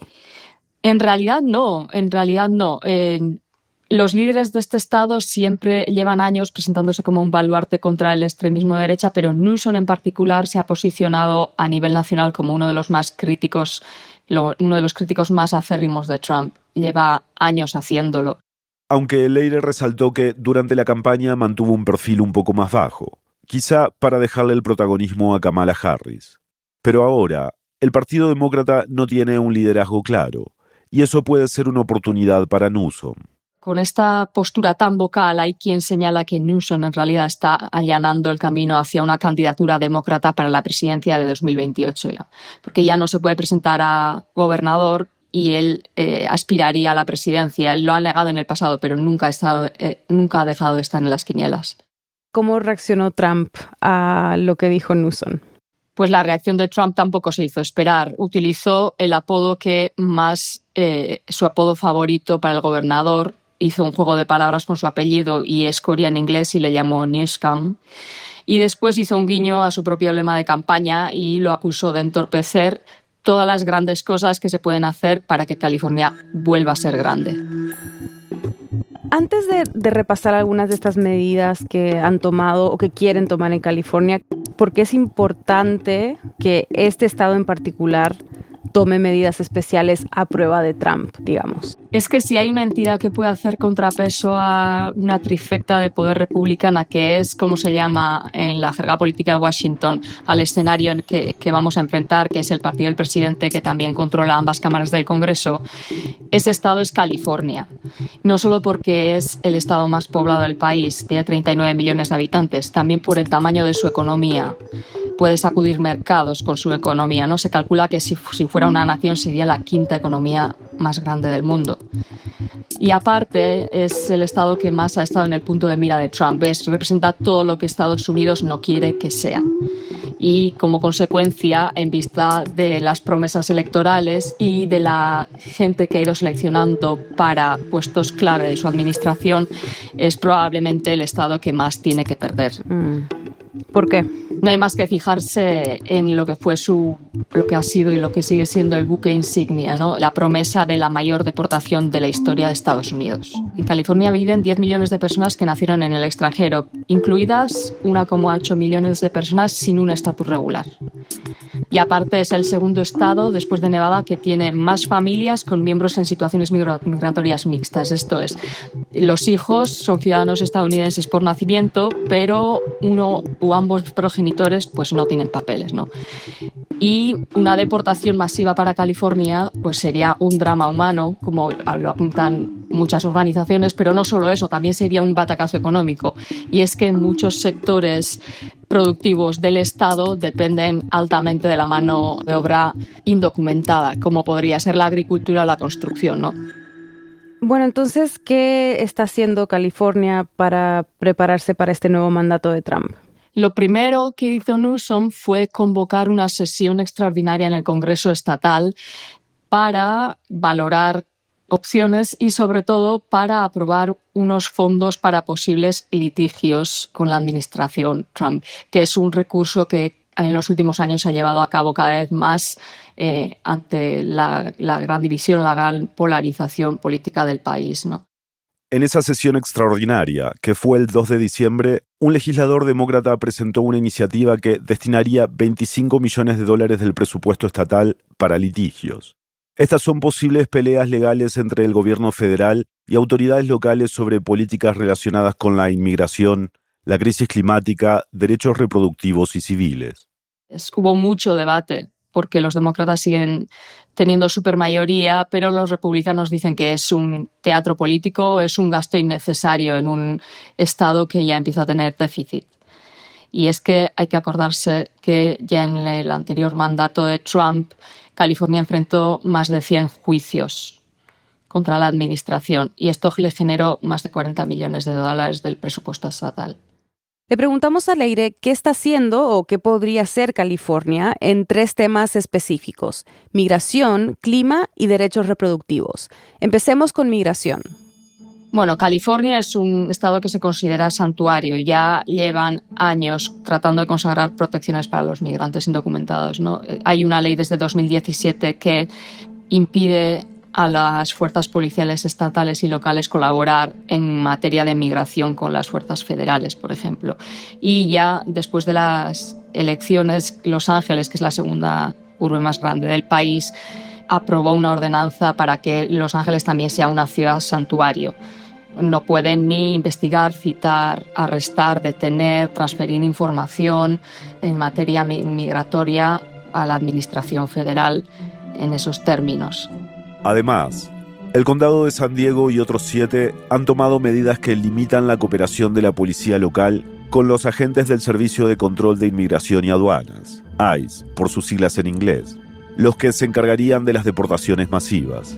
En realidad no, en realidad no. Eh, los líderes de este estado siempre llevan años presentándose como un baluarte contra el extremismo de derecha, pero Newsom en particular se ha posicionado a nivel nacional como uno de los más críticos, lo, uno de los críticos más acérrimos de Trump. Lleva años haciéndolo. Aunque Leire resaltó que durante la campaña mantuvo un perfil un poco más bajo, quizá para dejarle el protagonismo a Kamala Harris. Pero ahora, el Partido Demócrata no tiene un liderazgo claro, y eso puede ser una oportunidad para Newsom. Con esta postura tan vocal hay quien señala que Newsom en realidad está allanando el camino hacia una candidatura demócrata para la presidencia de dos mil veintiocho, ya, porque ya no se puede presentar a gobernador y él eh, aspiraría a la presidencia. Él lo ha negado en el pasado, pero nunca ha, estado, eh, nunca ha dejado de estar en las quinielas. ¿Cómo reaccionó Trump a lo que dijo Newsom? Pues la reacción de Trump tampoco se hizo esperar. Utilizó el apodo que más, eh, su apodo favorito para el gobernador. Hizo un juego de palabras con su apellido y escoria en inglés y le llamó Newsom. Y después hizo un guiño a su propio lema de campaña y lo acusó de entorpecer todas las grandes cosas que se pueden hacer para que California vuelva a ser grande. Antes de, de repasar algunas de estas medidas que han tomado o que quieren tomar en California, ¿por qué es importante que este estado en particular tome medidas especiales a prueba de Trump, digamos? Es que si hay una entidad que puede hacer contrapeso a una trifecta de poder republicana, que es como se llama en la jerga política de Washington, al escenario en que, que vamos a enfrentar, que es el partido del presidente, que también controla ambas cámaras del Congreso, ese estado es California. No solo porque es el estado más poblado del país, tiene treinta y nueve millones de habitantes, también por el tamaño de su economía. Puede sacudir mercados con su economía, ¿no? Se calcula que si, si fuera una nación sería la quinta economía más grande del mundo. Y aparte es el estado que más ha estado en el punto de mira de Trump. Es, representa todo lo que Estados Unidos no quiere que sea. Y como consecuencia, en vista de las promesas electorales y de la gente que ha ido seleccionando para puestos clave de su administración, es probablemente el estado que más tiene que perder. Mm. ¿Por qué? No hay más que fijarse en lo que fue su, lo que ha sido y lo que sigue siendo el buque insignia, ¿no? La promesa de la mayor deportación de la historia de Estados Unidos. En California viven diez millones de personas que nacieron en el extranjero, incluidas uno coma ocho millones de personas sin un estatus regular. Y aparte es el segundo estado, después de Nevada, que tiene más familias con miembros en situaciones migra- migratorias mixtas. Esto es, los hijos son ciudadanos estadounidenses por nacimiento, pero uno u ambos progenitores pues no tienen papeles, ¿no? Y una deportación masiva para California pues sería un drama humano, como lo apuntan muchas organizaciones, pero no solo eso, también sería un batacazo económico. Y es que muchos sectores productivos del Estado dependen altamente de la mano de obra indocumentada, como podría ser la agricultura o la construcción, ¿no? Bueno, entonces, ¿qué está haciendo California para prepararse para este nuevo mandato de Trump? Lo primero que hizo Newsom fue convocar una sesión extraordinaria en el Congreso estatal para valorar opciones y, sobre todo, para aprobar unos fondos para posibles litigios con la administración Trump, que es un recurso que en los últimos años se ha llevado a cabo cada vez más eh, ante la, la gran división, la gran polarización política del país, ¿no? En esa sesión extraordinaria, que fue el dos de diciembre, un legislador demócrata presentó una iniciativa que destinaría veinticinco millones de dólares del presupuesto estatal para litigios. Estas son posibles peleas legales entre el gobierno federal y autoridades locales sobre políticas relacionadas con la inmigración, la crisis climática, derechos reproductivos y civiles. Es, hubo mucho debate porque los demócratas siguen teniendo supermayoría, pero los republicanos dicen que es un teatro político, es un gasto innecesario en un estado que ya empieza a tener déficit. Y es que hay que acordarse que ya en el anterior mandato de Trump, California enfrentó más de cien juicios contra la administración y esto le generó más de cuarenta millones de dólares del presupuesto estatal. Le preguntamos a Leire qué está haciendo o qué podría hacer California en tres temas específicos: migración, clima y derechos reproductivos. Empecemos con migración. Bueno, California es un estado que se considera santuario. Ya llevan años tratando de consagrar protecciones para los migrantes indocumentados, ¿no? Hay una ley desde dos mil diecisiete que impide a las fuerzas policiales estatales y locales colaborar en materia de migración con las fuerzas federales, por ejemplo. Y ya después de las elecciones, Los Ángeles, que es la segunda urbe más grande del país, aprobó una ordenanza para que Los Ángeles también sea una ciudad santuario. No pueden ni investigar, citar, arrestar, detener, transferir información en materia migratoria a la administración federal en esos términos. Además, el condado de San Diego y otros siete han tomado medidas que limitan la cooperación de la policía local con los agentes del Servicio de Control de Inmigración y Aduanas, I C E, por sus siglas en inglés, los que se encargarían de las deportaciones masivas.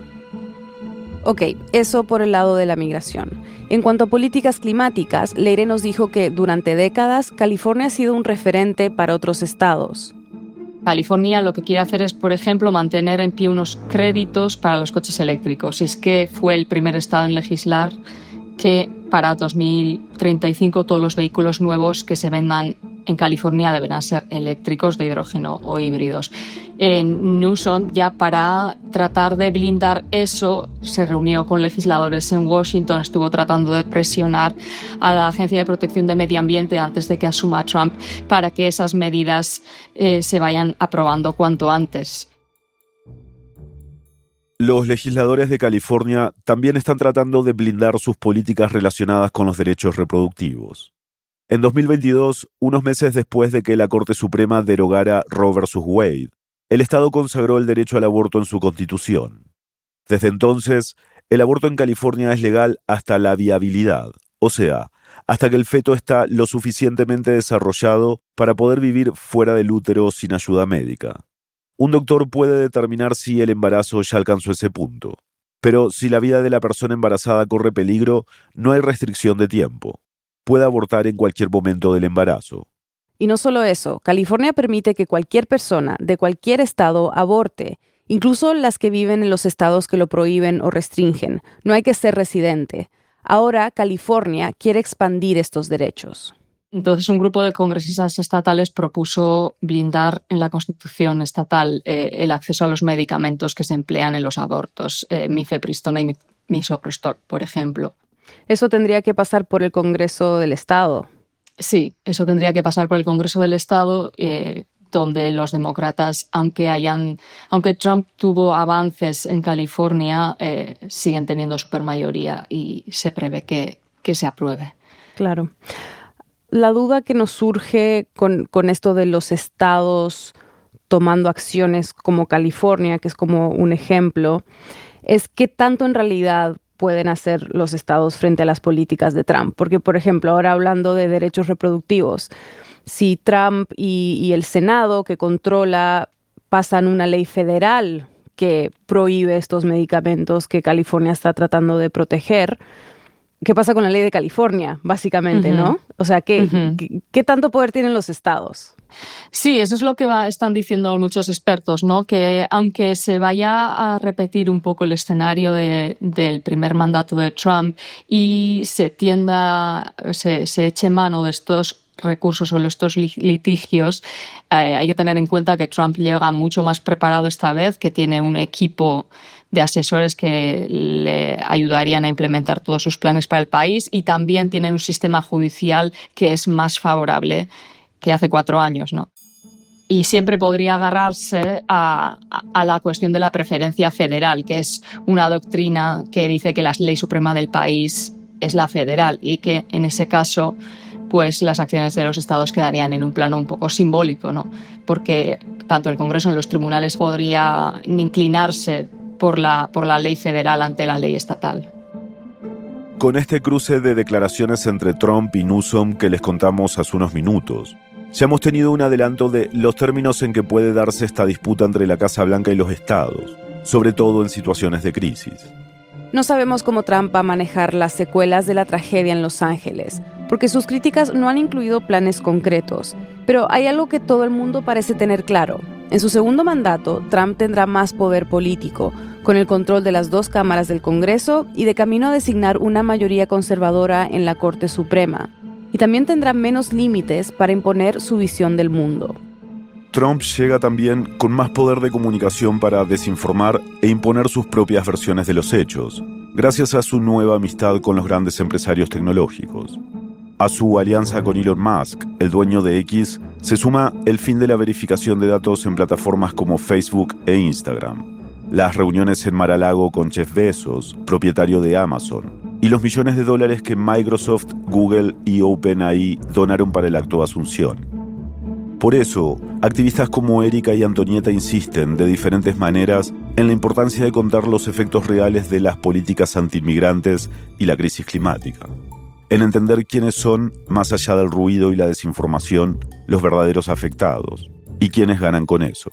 Ok, eso por el lado de la migración. En cuanto a políticas climáticas, Leire nos dijo que durante décadas California ha sido un referente para otros estados. California lo que quiere hacer es, por ejemplo, mantener en pie unos créditos para los coches eléctricos. Y es que fue el primer estado en legislar que para dos mil treinta y cinco todos los vehículos nuevos que se vendan en California deberán ser eléctricos, de hidrógeno o híbridos. En Newsom, ya para tratar de blindar eso, se reunió con legisladores en Washington, estuvo tratando de presionar a la Agencia de Protección de Medio Ambiente antes de que asuma Trump para que esas medidas eh, se vayan aprobando cuanto antes. Los legisladores de California también están tratando de blindar sus políticas relacionadas con los derechos reproductivos. En dos mil veintidós, unos meses después de que la Corte Suprema derogara Roe versus Wade, el Estado consagró el derecho al aborto en su Constitución. Desde entonces, el aborto en California es legal hasta la viabilidad, o sea, hasta que el feto está lo suficientemente desarrollado para poder vivir fuera del útero sin ayuda médica. Un doctor puede determinar si el embarazo ya alcanzó ese punto, pero si la vida de la persona embarazada corre peligro, no hay restricción de tiempo. Puede abortar en cualquier momento del embarazo. Y no solo eso, California permite que cualquier persona de cualquier estado aborte, incluso las que viven en los estados que lo prohíben o restringen. No hay que ser residente. Ahora, California quiere expandir estos derechos. Entonces, un grupo de congresistas estatales propuso blindar en la Constitución estatal eh, el acceso a los medicamentos que se emplean en los abortos, eh, mifepristona y misoprostol, por ejemplo. Eso tendría que pasar por el Congreso del Estado. Sí, eso tendría que pasar por el Congreso del Estado, eh, donde los demócratas, aunque hayan, aunque Trump tuvo avances en California, eh, siguen teniendo supermayoría y se prevé que, que se apruebe. Claro. La duda que nos surge con, con esto de los estados tomando acciones como California, que es como un ejemplo, es qué tanto en realidad pueden hacer los estados frente a las políticas de Trump. Porque, por ejemplo, ahora hablando de derechos reproductivos, si Trump y, y el Senado que controla pasan una ley federal que prohíbe estos medicamentos que California está tratando de proteger, ¿qué pasa con la ley de California, básicamente, uh-huh. ¿no? O sea, ¿qué, uh-huh. ¿qué, ¿qué tanto poder tienen los estados? Sí, eso es lo que va, están diciendo muchos expertos, ¿no? Que aunque se vaya a repetir un poco el escenario de, del primer mandato de Trump y se tienda, se, se eche mano de estos recursos o estos litigios, eh, hay que tener en cuenta que Trump llega mucho más preparado esta vez, que tiene un equipo de asesores que le ayudarían a implementar todos sus planes para el país, y también tiene un sistema judicial que es más favorable que hace cuatro años, ¿no? Y siempre podría agarrarse a, a la cuestión de la preferencia federal, que es una doctrina que dice que la ley suprema del país es la federal y que en ese caso pues las acciones de los estados quedarían en un plano un poco simbólico, ¿no? Porque tanto el Congreso como los tribunales podrían inclinarse por la, por la ley federal ante la ley estatal. Con este cruce de declaraciones entre Trump y Newsom que les contamos hace unos minutos, ya hemos tenido un adelanto de los términos en que puede darse esta disputa entre la Casa Blanca y los estados, sobre todo en situaciones de crisis. No sabemos cómo Trump va a manejar las secuelas de la tragedia en Los Ángeles, porque sus críticas no han incluido planes concretos. Pero hay algo que todo el mundo parece tener claro. En su segundo mandato, Trump tendrá más poder político, con el control de las dos cámaras del Congreso y de camino a designar una mayoría conservadora en la Corte Suprema. Y también tendrá menos límites para imponer su visión del mundo. Trump llega también con más poder de comunicación para desinformar e imponer sus propias versiones de los hechos, gracias a su nueva amistad con los grandes empresarios tecnológicos. A su alianza con Elon Musk, el dueño de X, se suma el fin de la verificación de datos en plataformas como Facebook e Instagram, las reuniones en Mar-a-Lago con Jeff Bezos, propietario de Amazon, y los millones de dólares que Microsoft, Google y OpenAI donaron para el acto de Asunción. Por eso, activistas como Erika y Antonieta insisten de diferentes maneras en la importancia de contar los efectos reales de las políticas antiinmigrantes y la crisis climática, en entender quiénes son, más allá del ruido y la desinformación, los verdaderos afectados y quiénes ganan con eso.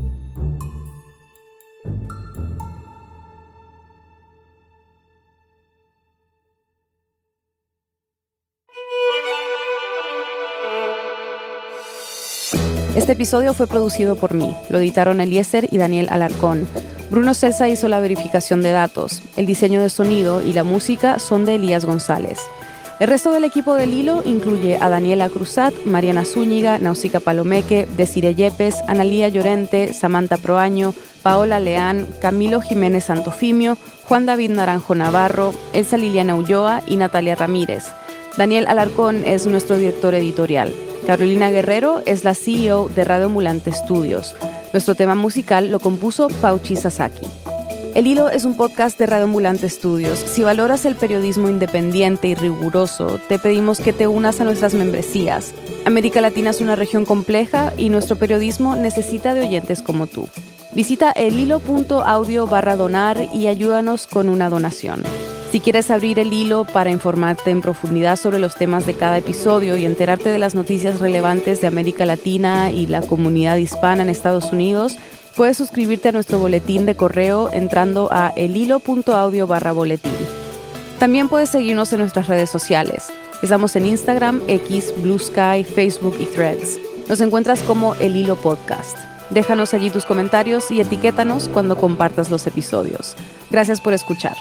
Este episodio fue producido por mí. Lo editaron Eliezer y Daniel Alarcón. Bruno Celsa hizo la verificación de datos. El diseño de sonido y la música son de Elías González. El resto del equipo del Hilo incluye a Daniela Cruzat, Mariana Zúñiga, Nausica Palomeque, Desiree Yepes, Analía Llorente, Samantha Proaño, Paola Leán, Camilo Jiménez Santofimio, Juan David Naranjo Navarro, Elsa Liliana Ulloa y Natalia Ramírez. Daniel Alarcón es nuestro director editorial. Carolina Guerrero es la C E O de Radio Ambulante Studios. Nuestro tema musical lo compuso Pauchi Sasaki. El Hilo es un podcast de Radio Ambulante Studios. Si valoras el periodismo independiente y riguroso, te pedimos que te unas a nuestras membresías. América Latina es una región compleja y nuestro periodismo necesita de oyentes como tú. Visita elhilo.audio barra donar y ayúdanos con una donación. Si quieres abrir el hilo para informarte en profundidad sobre los temas de cada episodio y enterarte de las noticias relevantes de América Latina y la comunidad hispana en Estados Unidos, puedes suscribirte a nuestro boletín de correo entrando a elhilo.audio barra boletín. También puedes seguirnos en nuestras redes sociales. Estamos en Instagram, X, Blue Sky, Facebook y Threads. Nos encuentras como El Hilo Podcast. Déjanos allí tus comentarios y etiquétanos cuando compartas los episodios. Gracias por escuchar.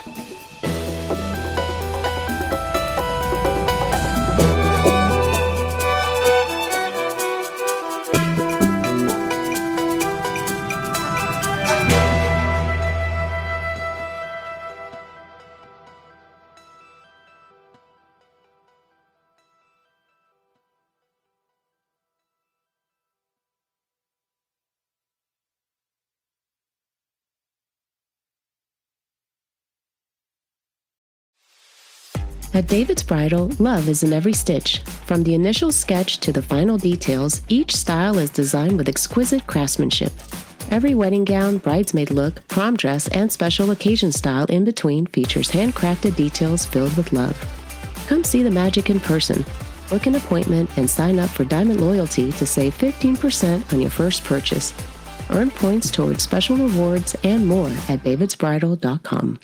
At David's Bridal, love is in every stitch. From the initial sketch to the final details, each style is designed with exquisite craftsmanship. Every wedding gown, bridesmaid look, prom dress, and special occasion style in between features handcrafted details filled with love. Come see the magic in person. Book an appointment and sign up for Diamond Loyalty to save fifteen percent on your first purchase. Earn points towards special rewards and more at davids bridal dot com.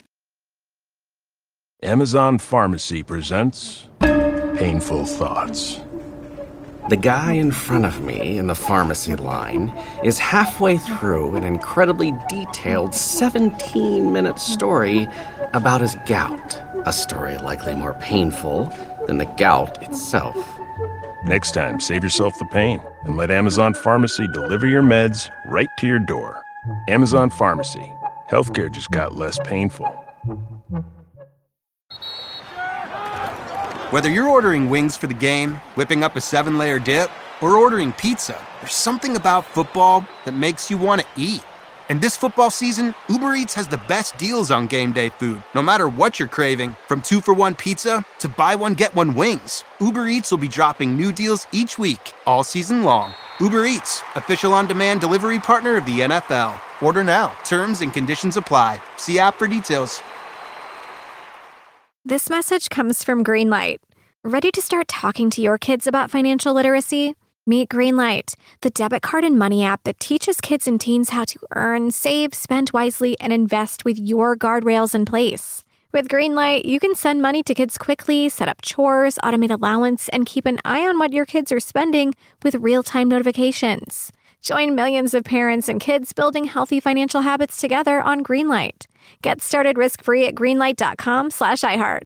Amazon Pharmacy presents Painful Thoughts. The guy in front of me in the pharmacy line is halfway through an incredibly detailed seventeen-minute story about his gout, a story likely more painful than the gout itself. Next time, save yourself the pain and let Amazon Pharmacy deliver your meds right to your door. Amazon Pharmacy. Healthcare just got less painful. Whether you're ordering wings for the game, whipping up a seven-layer dip, or ordering pizza, there's something about football that makes you want to eat. And this football season, Uber Eats has the best deals on game day food, no matter what you're craving. From two for one pizza to buy one, get one wings. Uber Eats will be dropping new deals each week, all season long. Uber Eats, official on-demand delivery partner of the N F L. Order now. Terms and conditions apply. See app for details. This message comes from Greenlight. Ready to start talking to your kids about financial literacy? Meet Greenlight, the debit card and money app that teaches kids and teens how to earn, save, spend wisely, and invest with your guardrails in place. With Greenlight, you can send money to kids quickly, set up chores, automate allowance, and keep an eye on what your kids are spending with real-time notifications. Join millions of parents and kids building healthy financial habits together on Greenlight. Get started risk-free at greenlight dot com slash iHeart.